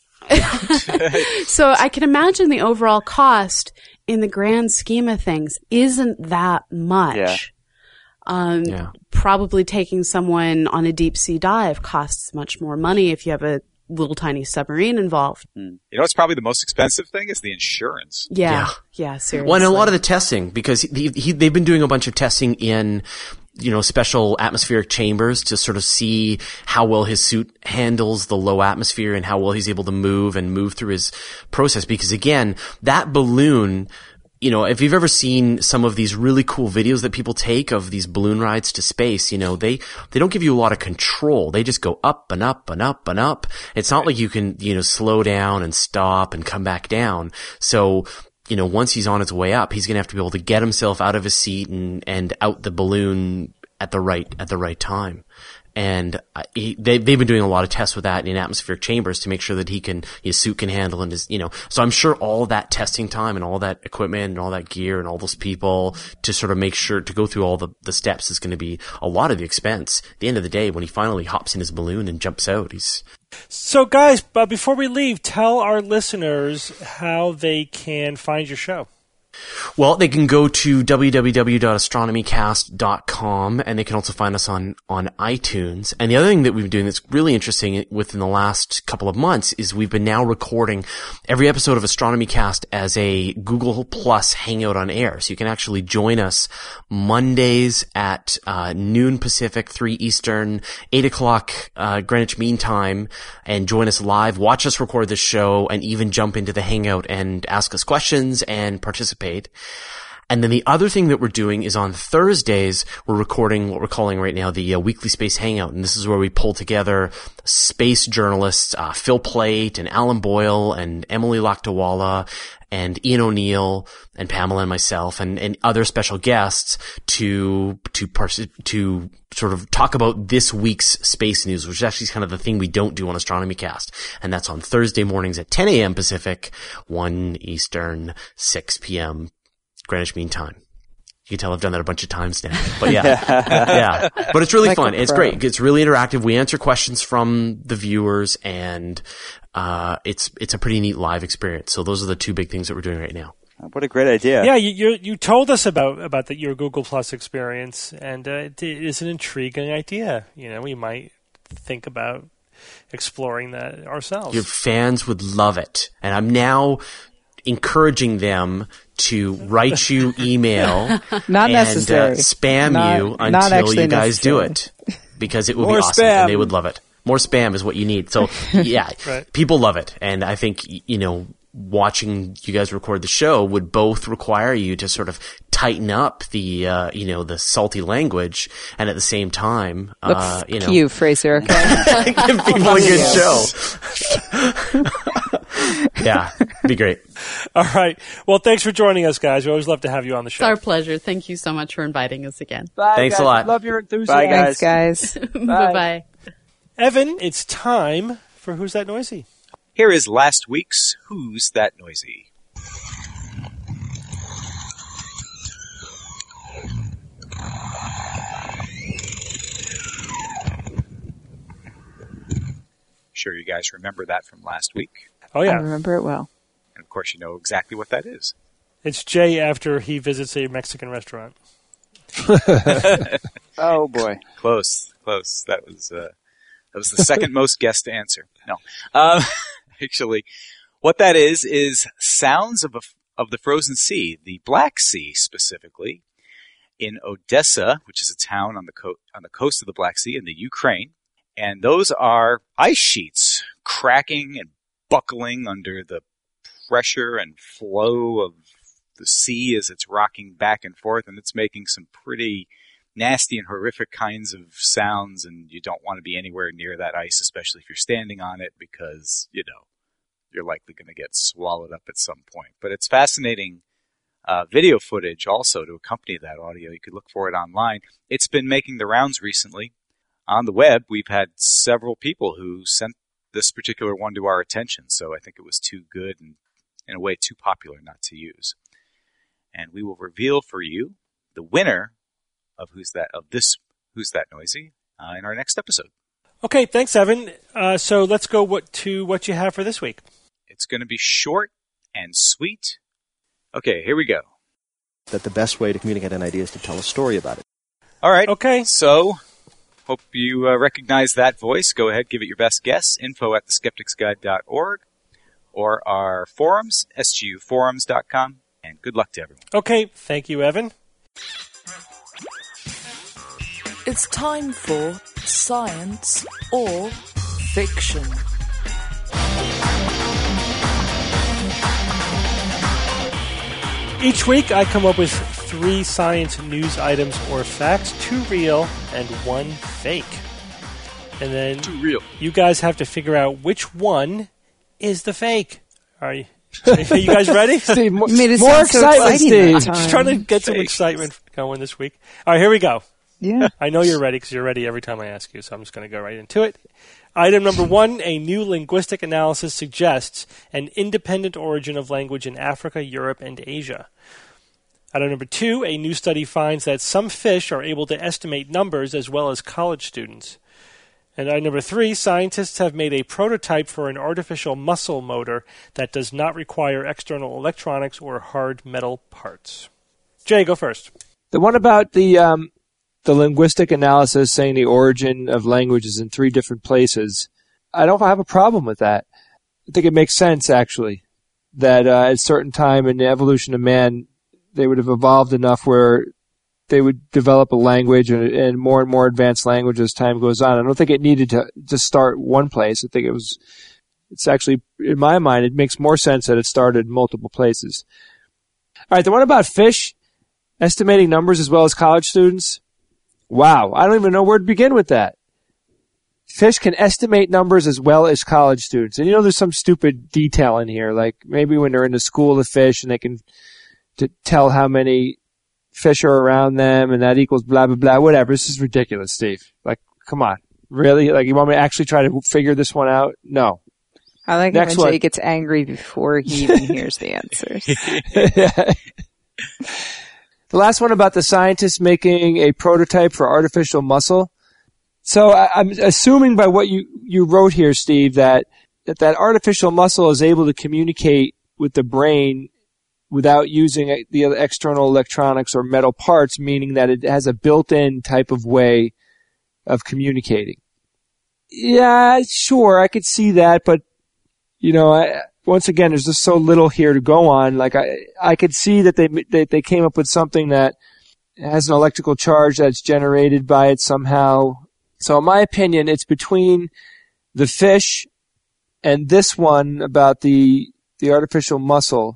So I can imagine the overall cost in the grand scheme of things isn't that much. Yeah. Um, yeah. Probably taking someone on a deep sea dive costs much more money if you have a little tiny submarine involved. You know what's probably the most expensive thing is the insurance. Yeah. Yeah. Yeah, seriously. Well, and a lot of the testing, because he, he, they've been doing a bunch of testing in, you know, special atmospheric chambers to sort of see how well his suit handles the low atmosphere and how well he's able to move and move through his process. Because again, that balloon, you know, if you've ever seen some of these really cool videos that people take of these balloon rides to space, you know, they, they don't give you a lot of control. They just go up and up and up and up. It's not like you can, you know, slow down and stop and come back down. So, you know, once he's on his way up, he's going to have to be able to get himself out of his seat and, and out the balloon at the right, at the right time. And uh, he, they, they've been doing a lot of tests with that in atmospheric chambers to make sure that he can, his suit can handle and his, you know, so I'm sure all that testing time and all that equipment and all that gear and all those people to sort of make sure to go through all the, the steps is going to be a lot of the expense. At the end of the day, when he finally hops in his balloon and jumps out, he's... So guys, but before we leave, tell our listeners how they can find your show. Well, they can go to w w w dot astronomy cast dot com, and they can also find us on, on iTunes. And the other thing that we've been doing that's really interesting within the last couple of months is we've been now recording every episode of Astronomy Cast as a Google Plus Hangout on Air. So you can actually join us Mondays at uh, noon Pacific, three Eastern, eight o'clock uh, Greenwich Mean Time, and join us live, watch us record this show, and even jump into the Hangout and ask us questions and participate. And then the other thing that we're doing is on Thursdays, we're recording what we're calling right now the uh, Weekly Space Hangout. And this is where we pull together space journalists, uh, Phil Plait and Alan Boyle and Emily Lakdawala and Ian O'Neill and Pamela and myself and, and other special guests to, to, pers- to sort of talk about this week's space news, which is actually kind of the thing we don't do on Astronomy Cast. And that's on Thursday mornings at ten a.m. Pacific, one Eastern, six p.m. Greenwich Mean Time. You can tell I've done that a bunch of times now. But yeah, yeah. But it's really Like fun. a It's pro. great. It's really interactive. We answer questions from the viewers, and uh it's it's a pretty neat live experience. So those are the two big things that we're doing right now. What a great idea. Yeah, you you, you told us about about the, your Google Plus experience, and uh, it is an intriguing idea. You know, we might think about exploring that ourselves. Your fans would love it. And I'm now encouraging them to write you email Not and necessary. Uh, spam Not- you not until actually you guys do necessary. it, because it would More be awesome spam. and they would love it. More spam is what you need. So yeah, Right. people love it. And I think, you know, watching you guys record the show would both require you to sort of tighten up the, uh, you know, the salty language, and at the same time, Look, uh, you f- know, you, Fraser, okay? give people a good show. Yeah, be great. All right. Well, thanks for joining us, guys. We always love to have you on the It's show. our pleasure. Thank you so much for inviting us again. Bye, Thanks a guys. lot. Love your enthusiasm. Bye, guys. Thanks, guys. Bye-bye. Evan, it's time for Who's That Noisy? Here is last week's Who's That Noisy? Sure you guys remember that from last week. Oh, I yeah. remember it well. And of course you know exactly what that is. It's Jay after he visits a Mexican restaurant. Oh boy. Close, close. That was uh, that was the second most guessed answer. No, um, actually, what that is is sounds of a, of the frozen sea, the Black Sea specifically, in Odessa, which is a town on the co- on the coast of the Black Sea in the Ukraine, and those are ice sheets cracking and buckling under the pressure and flow of the sea as it's rocking back and forth, and it's making some pretty nasty and horrific kinds of sounds, and you don't want to be anywhere near that ice, especially if you're standing on it, because, you know, you're likely going to get swallowed up at some point. But it's fascinating uh, video footage also to accompany that audio. You could look for it online. It's been making the rounds recently. On the web, we've had several people who sent this particular one to our attention, so I think it was too good and, in a way, too popular not to use. And we will reveal for you the winner of who's that of this Who's That Noisy uh, in our next episode. Okay, thanks, Evan. Uh, so let's go what, to what you have for this week. It's going to be short and sweet. Okay, here we go. That the best way to communicate an idea is to tell a story about it. All right. Okay. So, hope you uh, recognize that voice. Go ahead, give it your best guess. Info at the skeptics guide dot org or our forums, s g u forums dot com. And good luck to everyone. Okay, thank you, Evan. It's time for Science or Fiction. Each week, I come up with three science news items or facts, two real and one fake. And then Too real. you guys have to figure out which one is the fake. Are you, are you guys ready? Steve, more, You made it more sound so excitement, exciting Steve. that Just time. trying to get some Fake. excitement going this week. All right, here we go. Yeah. I know you're ready because you're ready every time I ask you, so I'm just going to go right into it. Item number one, a new linguistic analysis suggests an independent origin of language in Africa, Europe, and Asia. Item number two, a new study finds that some fish are able to estimate numbers as well as college students. And item number three, scientists have made a prototype for an artificial muscle motor that does not require external electronics or hard metal parts. Jay, go first. The one about the um, the linguistic analysis saying the origin of language is in three different places, I don't have a problem with that. I think it makes sense, actually, that uh, at a certain time in the evolution of man, they would have evolved enough where they would develop a language and, and more and more advanced language as time goes on. I don't think it needed to just start one place. I think it was, it's actually, in my mind, it makes more sense that it started in multiple places. All right, the one about fish, estimating numbers as well as college students. Wow, I don't even know where to begin with that. Fish can estimate numbers as well as college students. And you know there's some stupid detail in here, like maybe when they're in the school of fish and they can t- tell how many fish are around them, and that equals blah, blah, blah, whatever. This is ridiculous, Steve. Like, come on. Really? Like, you want me to actually try to figure this one out? No. I like Next it when one. Jay gets angry before he even hears the answers. The last one about the scientists making a prototype for artificial muscle. So I, I'm assuming by what you, you wrote here, Steve, that, that that artificial muscle is able to communicate with the brain without using the external electronics or metal parts, meaning that it has a built-in type of way of communicating. Yeah, sure, I could see that, but, you know, I, once again, there's just so little here to go on. Like, I, I could see that they, they, they came up with something that has an electrical charge that's generated by it somehow. So in my opinion, it's between the fish and this one about the, the artificial muscle.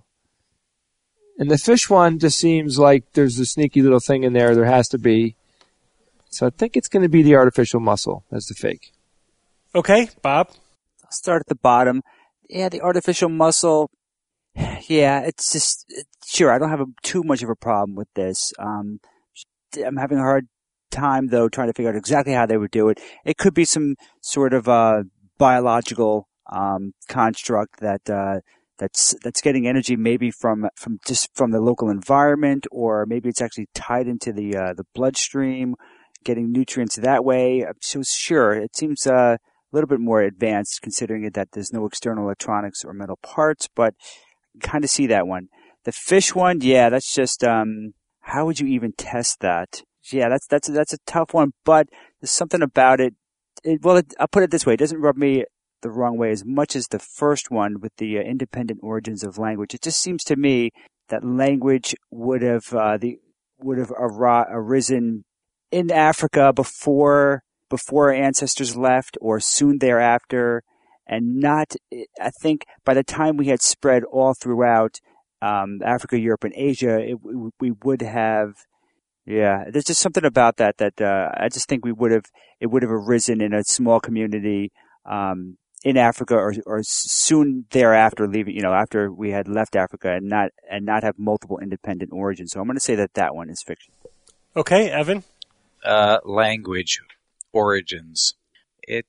And the fish one just seems like there's a sneaky little thing in there. There has to be. So I think it's going to be the artificial muscle as the fake. Okay, Bob? I'll start at the bottom. Yeah, the artificial muscle. Yeah, it's just, sure, I don't have a, too much of a problem with this. Um, I'm having a hard time, though, trying to figure out exactly how they would do it. It could be some sort of uh, biological um, construct that uh, that's that's getting energy maybe from from just from the local environment, or maybe it's actually tied into the uh, the bloodstream, getting nutrients that way. So sure, it seems uh, a little bit more advanced considering it that there's no external electronics or metal parts, but kind of see that one. The fish one, yeah, that's just um, how would you even test that? Yeah, that's that's that's a tough one, but there's something about it. it well, it, I'll put it this way: it doesn't rub me the wrong way as much as the first one with the uh, independent origins of language. It just seems to me that language would have uh, the would have ar- arisen in Africa before before our ancestors left, or soon thereafter, and not. I think by the time we had spread all throughout um, Africa, Europe, and Asia, it, we would have. Yeah, there's just something about that that uh, I just think we would have. It would have arisen in a small community. Um, in Africa, or, or soon thereafter, leaving, you know, after we had left Africa, and not and not have multiple independent origins. So I'm going to say that that one is fiction. Okay, Evan. Uh, language origins. It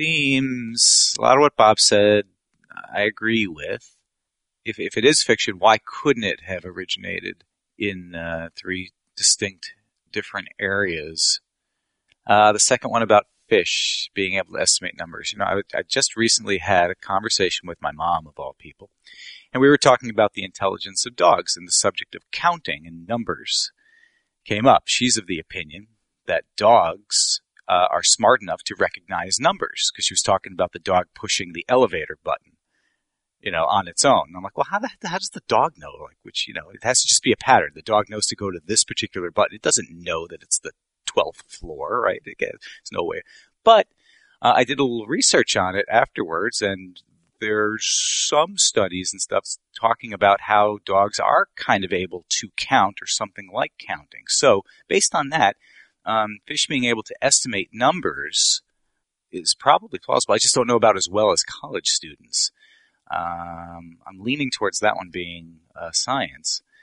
seems a lot of what Bob said, I agree with. If if it is fiction, why couldn't it have originated in uh, three distinct different areas? Uh, the second one about fish being able to estimate numbers. You know, I, I just recently had a conversation with my mom, of all people, and we were talking about the intelligence of dogs, and the subject of counting and numbers came up. She's of the opinion that dogs uh, are smart enough to recognize numbers, because she was talking about the dog pushing the elevator button, you know, on its own. And I'm like, well, how, the, how does the dog know? Like, which, you know, it has to just be a pattern. The dog knows to go to this particular button. It doesn't know that it's the twelfth floor, right? Again, there's no way. But uh, I did a little research on it afterwards, and there's some studies and stuff talking about how dogs are kind of able to count, or something like counting. So based on that, um, fish being able to estimate numbers is probably plausible. I just don't know about as well as college students. Um, I'm leaning towards that one being uh, science.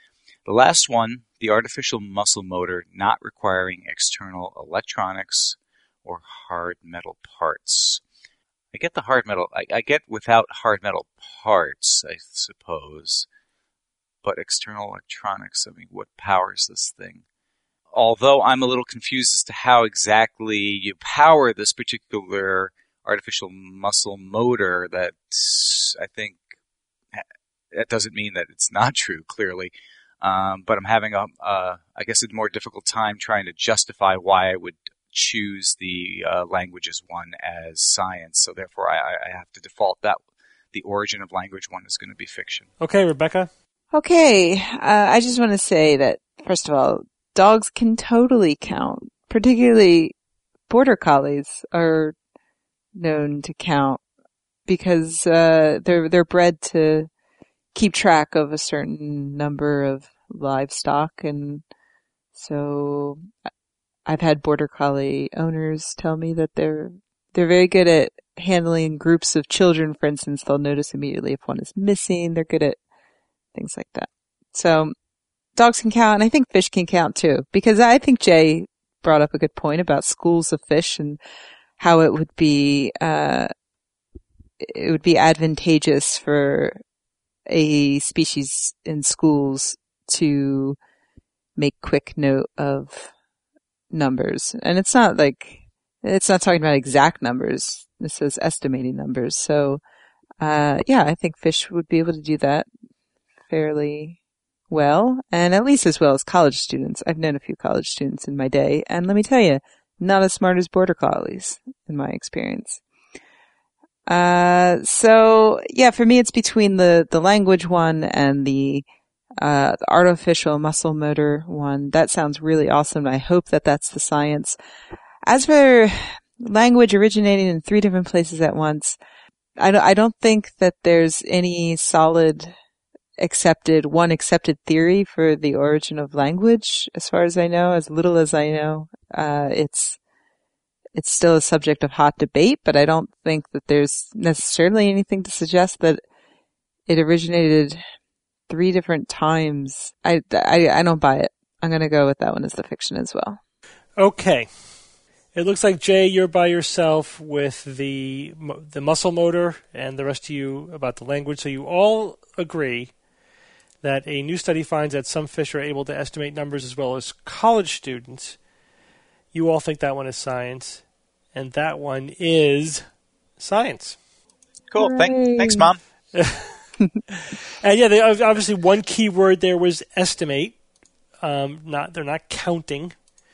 The last one, the artificial muscle motor not requiring external electronics or hard metal parts. I get the hard metal, I, I get without hard metal parts, I suppose. But external electronics, I mean, what powers this thing? Although I'm a little confused as to how exactly you power this particular artificial muscle motor, that I think that doesn't mean that it's not true, clearly. Um, but I'm having, a, uh, I guess, a more difficult time trying to justify why I would choose the uh, languages one as science. So therefore, I, I have to default that the origin of language one is going to be fiction. Okay, Rebecca. Okay, uh, I just want to say that, first of all, dogs can totally count. Particularly border collies are known to count because uh, they're they're bred to keep track of a certain number of livestock, and so I've had border collie owners tell me that they're they're very good at handling groups of children. For instance, they'll notice immediately if one is missing. They're good at things like that. So dogs can count, and I think fish can count too, because I think Jay brought up a good point about schools of fish and how it would be uh, it would be advantageous for a species in schools to make quick note of numbers. And it's not like, it's not talking about exact numbers. This says estimating numbers. So, uh, yeah, I think fish would be able to do that fairly well, and at least as well as college students. I've known a few college students in my day, and let me tell you, not as smart as border collies in my experience. Uh, so yeah, for me, it's between the, the language one and the, uh, the artificial muscle motor one. That sounds really awesome. I hope that that's the science. As for language originating in three different places at once, I don't, I don't think that there's any solid accepted, one accepted theory for the origin of language. As far as I know, as little as I know, uh, it's, It's still a subject of hot debate, but I don't think that there's necessarily anything to suggest that it originated three different times. I, I, I don't buy it. I'm going to go with that one as the fiction as well. Okay. It looks like, Jay, you're by yourself with the the muscle motor, and the rest of you about the language. So you all agree that a new study finds that some fish are able to estimate numbers as well as college students. You all think that one is science, and that one is science. Cool. Thank, thanks, Mom. And yeah, they, obviously one key word there was estimate. Um, not they're not counting.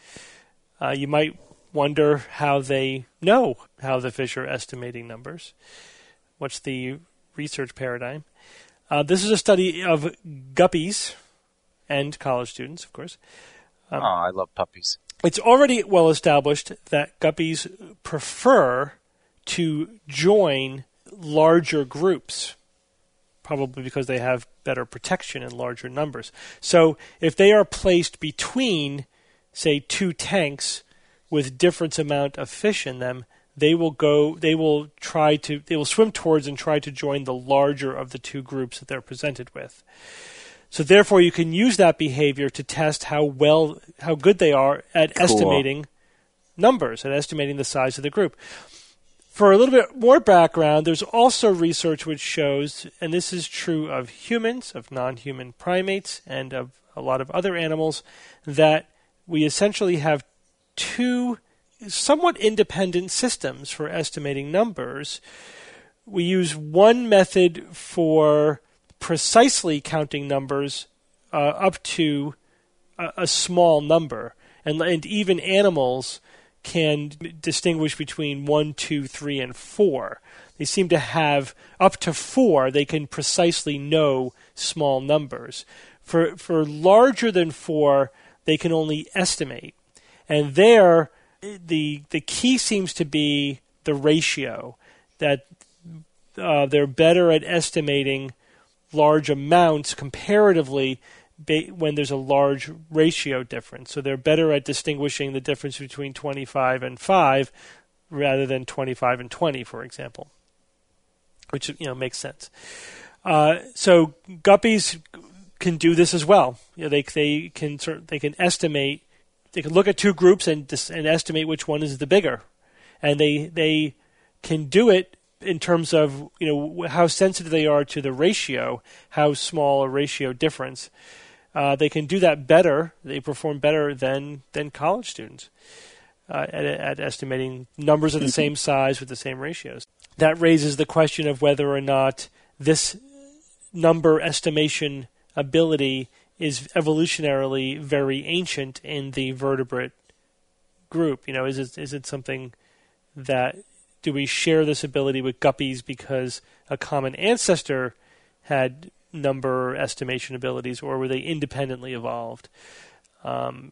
Uh, you might wonder how they know how the fish are estimating numbers. What's the research paradigm? Uh, this is a study of guppies and college students, of course. Um, oh, I love puppies. It's already well established that guppies prefer to join larger groups, probably because they have better protection in larger numbers. So if they are placed between, say, two tanks with different amount of fish in them, they will go, they will try to, they will swim towards and try to join the larger of the two groups that they're presented with. So therefore, you can use that behavior to test how well, how good they are at cool. estimating numbers, at estimating the size of the group. For a little bit more background, there's also research which shows, and this is true of humans, of non-human primates, and of a lot of other animals, that we essentially have two somewhat independent systems for estimating numbers. We use one method for precisely counting numbers uh, up to a, a small number. And, and even animals can distinguish between one, two, three, and four. They seem to have up to four. They can precisely know small numbers. For for larger than four, they can only estimate. And there, the the key seems to be the ratio, that uh, they're better at estimating large amounts comparatively ba- when there's a large ratio difference. So they're better at distinguishing the difference between twenty-five and five rather than twenty-five and twenty, for example, which, you know, makes sense. Uh, so guppies can do this as well. You know, they they can they can estimate, they can look at two groups and and estimate which one is the bigger, and they they can do it in terms of, you know, how sensitive they are to the ratio, how small a ratio difference. Uh, they can do that better. They perform better than than college students uh, at, at estimating numbers of the same size with the same ratios. That raises the question of whether or not this number estimation ability is evolutionarily very ancient in the vertebrate group. You know, is it is it something that, do we share this ability with guppies because a common ancestor had number estimation abilities, or were they independently evolved? Um,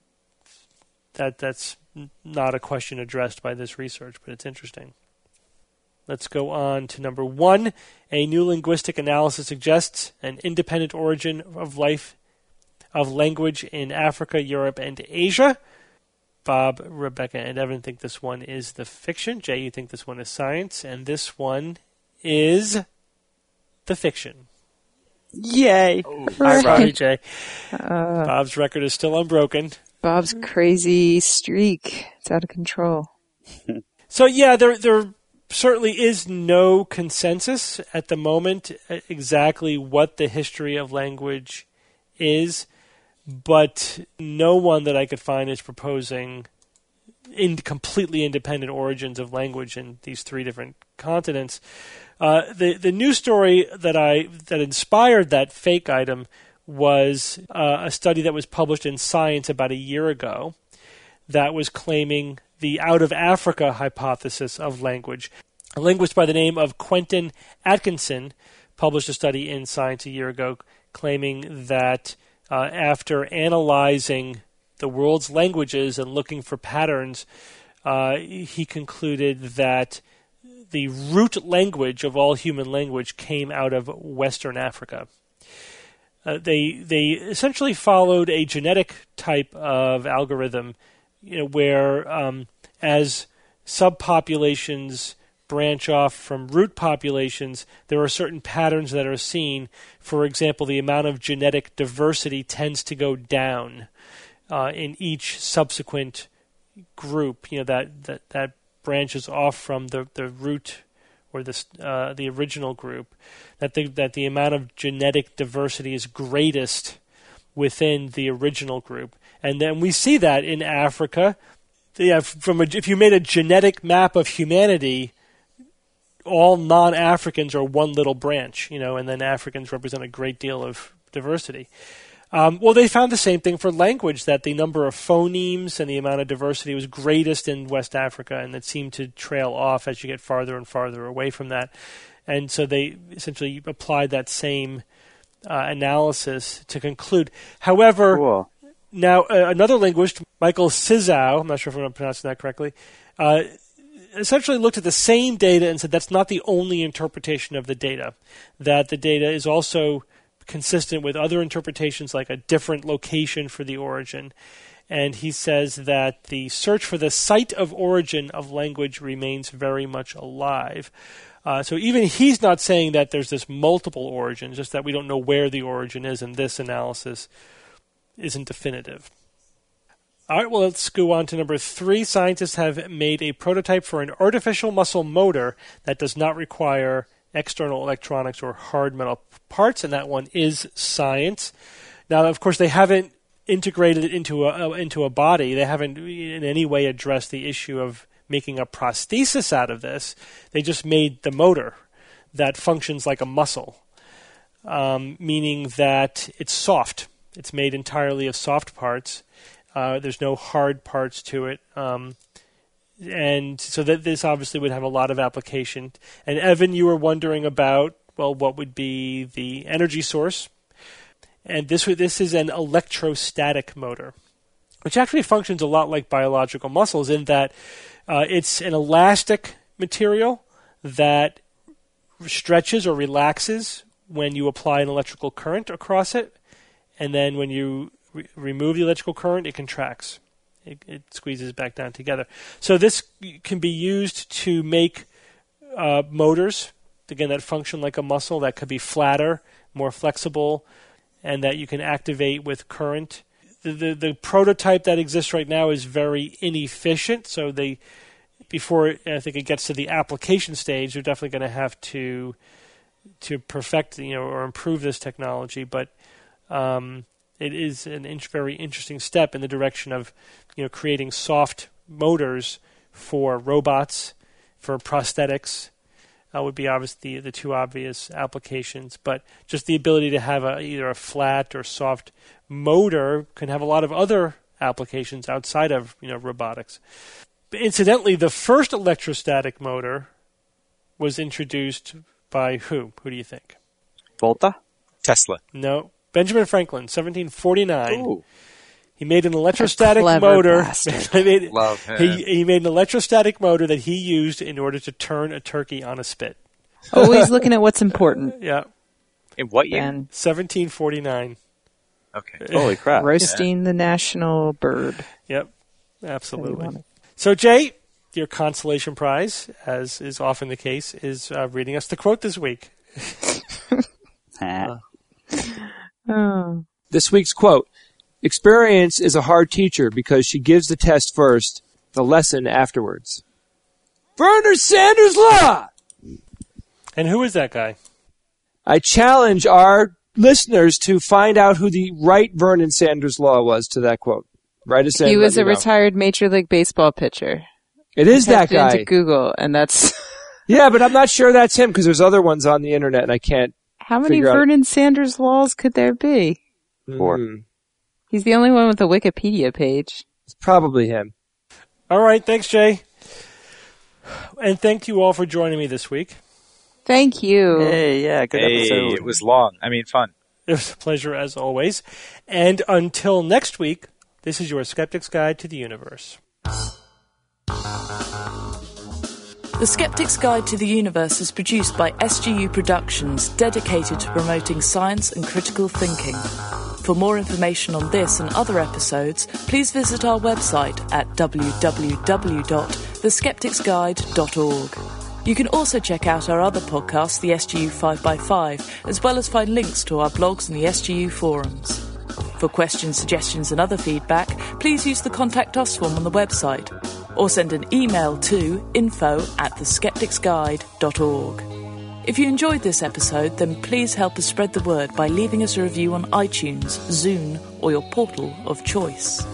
that that's not a question addressed by this research, but it's interesting. Let's go on to number one. A new linguistic analysis suggests an independent origin of life, of language in Africa, Europe, and Asia. Bob, Rebecca, and Evan think this one is the fiction. Jay, you think this one is science. And this one is the fiction. Yay! Oh, hi, Robbie, Jay. Uh, Bob's record is still unbroken. Bob's crazy streak. It's out of control. So, yeah, there there certainly is no consensus at the moment exactly what the history of language is. But no one that I could find is proposing in completely independent origins of language in these three different continents. Uh, the the news story that I that inspired that fake item was uh, a study that was published in Science about a year ago that was claiming the out of Africa hypothesis of language. A linguist by the name of Quentin Atkinson published a study in Science a year ago claiming that Uh, after analyzing the world's languages and looking for patterns, uh, he concluded that the root language of all human language came out of Western Africa. Uh, they they essentially followed a genetic type of algorithm, you know, where um, as subpopulations branch off from root populations, there are certain patterns that are seen. For example, the amount of genetic diversity tends to go down uh, in each subsequent group. You know, that that, that branches off from the, the root or the uh, the original group. That the that the amount of genetic diversity is greatest within the original group, and then we see that in Africa. Yeah, from a, if you made a genetic map of humanity, all non-Africans are one little branch, you know, and then Africans represent a great deal of diversity. Um, well, they found the same thing for language, that the number of phonemes and the amount of diversity was greatest in West Africa, and it seemed to trail off as you get farther and farther away from that. And so they essentially applied that same uh, analysis to conclude. However, cool. now uh, another linguist, Michael Sizau, I'm not sure if I'm pronouncing that correctly, uh, essentially looked at the same data and said that's not the only interpretation of the data, that the data is also consistent with other interpretations like a different location for the origin. And he says that the search for the site of origin of language remains very much alive. Uh, so even he's not saying that there's this multiple origin, just that we don't know where the origin is, and this analysis isn't definitive. All right, well, let's go on to number three. Scientists have made a prototype for an artificial muscle motor that does not require external electronics or hard metal parts, and that one is science. Now, of course, they haven't integrated it into a into a body. They haven't in any way addressed the issue of making a prosthesis out of this. They just made the motor that functions like a muscle, um, meaning that it's soft. It's made entirely of soft parts. Uh, there's no hard parts to it. Um, and so that this obviously would have a lot of application. And Evan, you were wondering about, well, what would be the energy source? And this this is an electrostatic motor, which actually functions a lot like biological muscles in that uh, it's an elastic material that stretches or relaxes when you apply an electrical current across it. And then when you re- remove the electrical current, it contracts. It, it squeezes back down together. So this can be used to make uh, motors, again, that function like a muscle, that could be flatter, more flexible, and that you can activate with current. The, the, the prototype that exists right now is very inefficient, so they, before I think it gets to the application stage, they're definitely going to have to to perfect, you know, or improve this technology. But um, it is an in- very interesting step in the direction of, you know, creating soft motors for robots, for prosthetics. Uh, would be obviously the, the two obvious applications, but just the ability to have a, either a flat or soft motor can have a lot of other applications outside of, you know, robotics. But incidentally, the first electrostatic motor was introduced by who? Who do you think? Volta? Tesla. No, Benjamin Franklin, seventeen forty-nine. Ooh. He made an electrostatic clever motor. bastard. made, Love him. he, he made an electrostatic motor that he used in order to turn a turkey on a spit. Always looking at what's important. Yeah, In what year? And seventeen forty-nine. Okay. Holy crap. roasting the national bird. Yep, What do you absolutely. want? So, Jay, your consolation prize, as is often the case, is uh, reading us the quote this week. Ah. Oh. This week's quote: "Experience is a hard teacher because she gives the test first, the lesson afterwards." Verner Sanders Law! And who is that guy? I challenge our listeners to find out who the right Vernon Sanders Law was to that quote. Write us in. He let was me a know. retired Major League Baseball pitcher. It is that Typed it into guy. Google, and that's Yeah, but I'm not sure that's him because there's other ones on the internet and I can't. how many Figure out- Vernon Sanders laws could there be? Four. Hmm. He's the only one with a Wikipedia page. It's probably him. All right, thanks, Jay. And thank you all for joining me this week. Thank you. Hey, yeah, good Hey, episode. it was long. I mean, fun. It was a pleasure as always. And until next week, this is your Skeptic's Guide to the Universe. The Skeptic's Guide to the Universe is produced by S G U Productions, dedicated to promoting science and critical thinking. For more information on this and other episodes, please visit our website at w w w dot the skeptics guide dot org. You can also check out our other podcast, the S G U five by five, as well as find links to our blogs and the S G U forums. For questions, suggestions and other feedback, please use the Contact Us form on the website, or send an email to info at the skeptics guide dot org. If you enjoyed this episode, then please help us spread the word by leaving us a review on iTunes, Zune, or your portal of choice.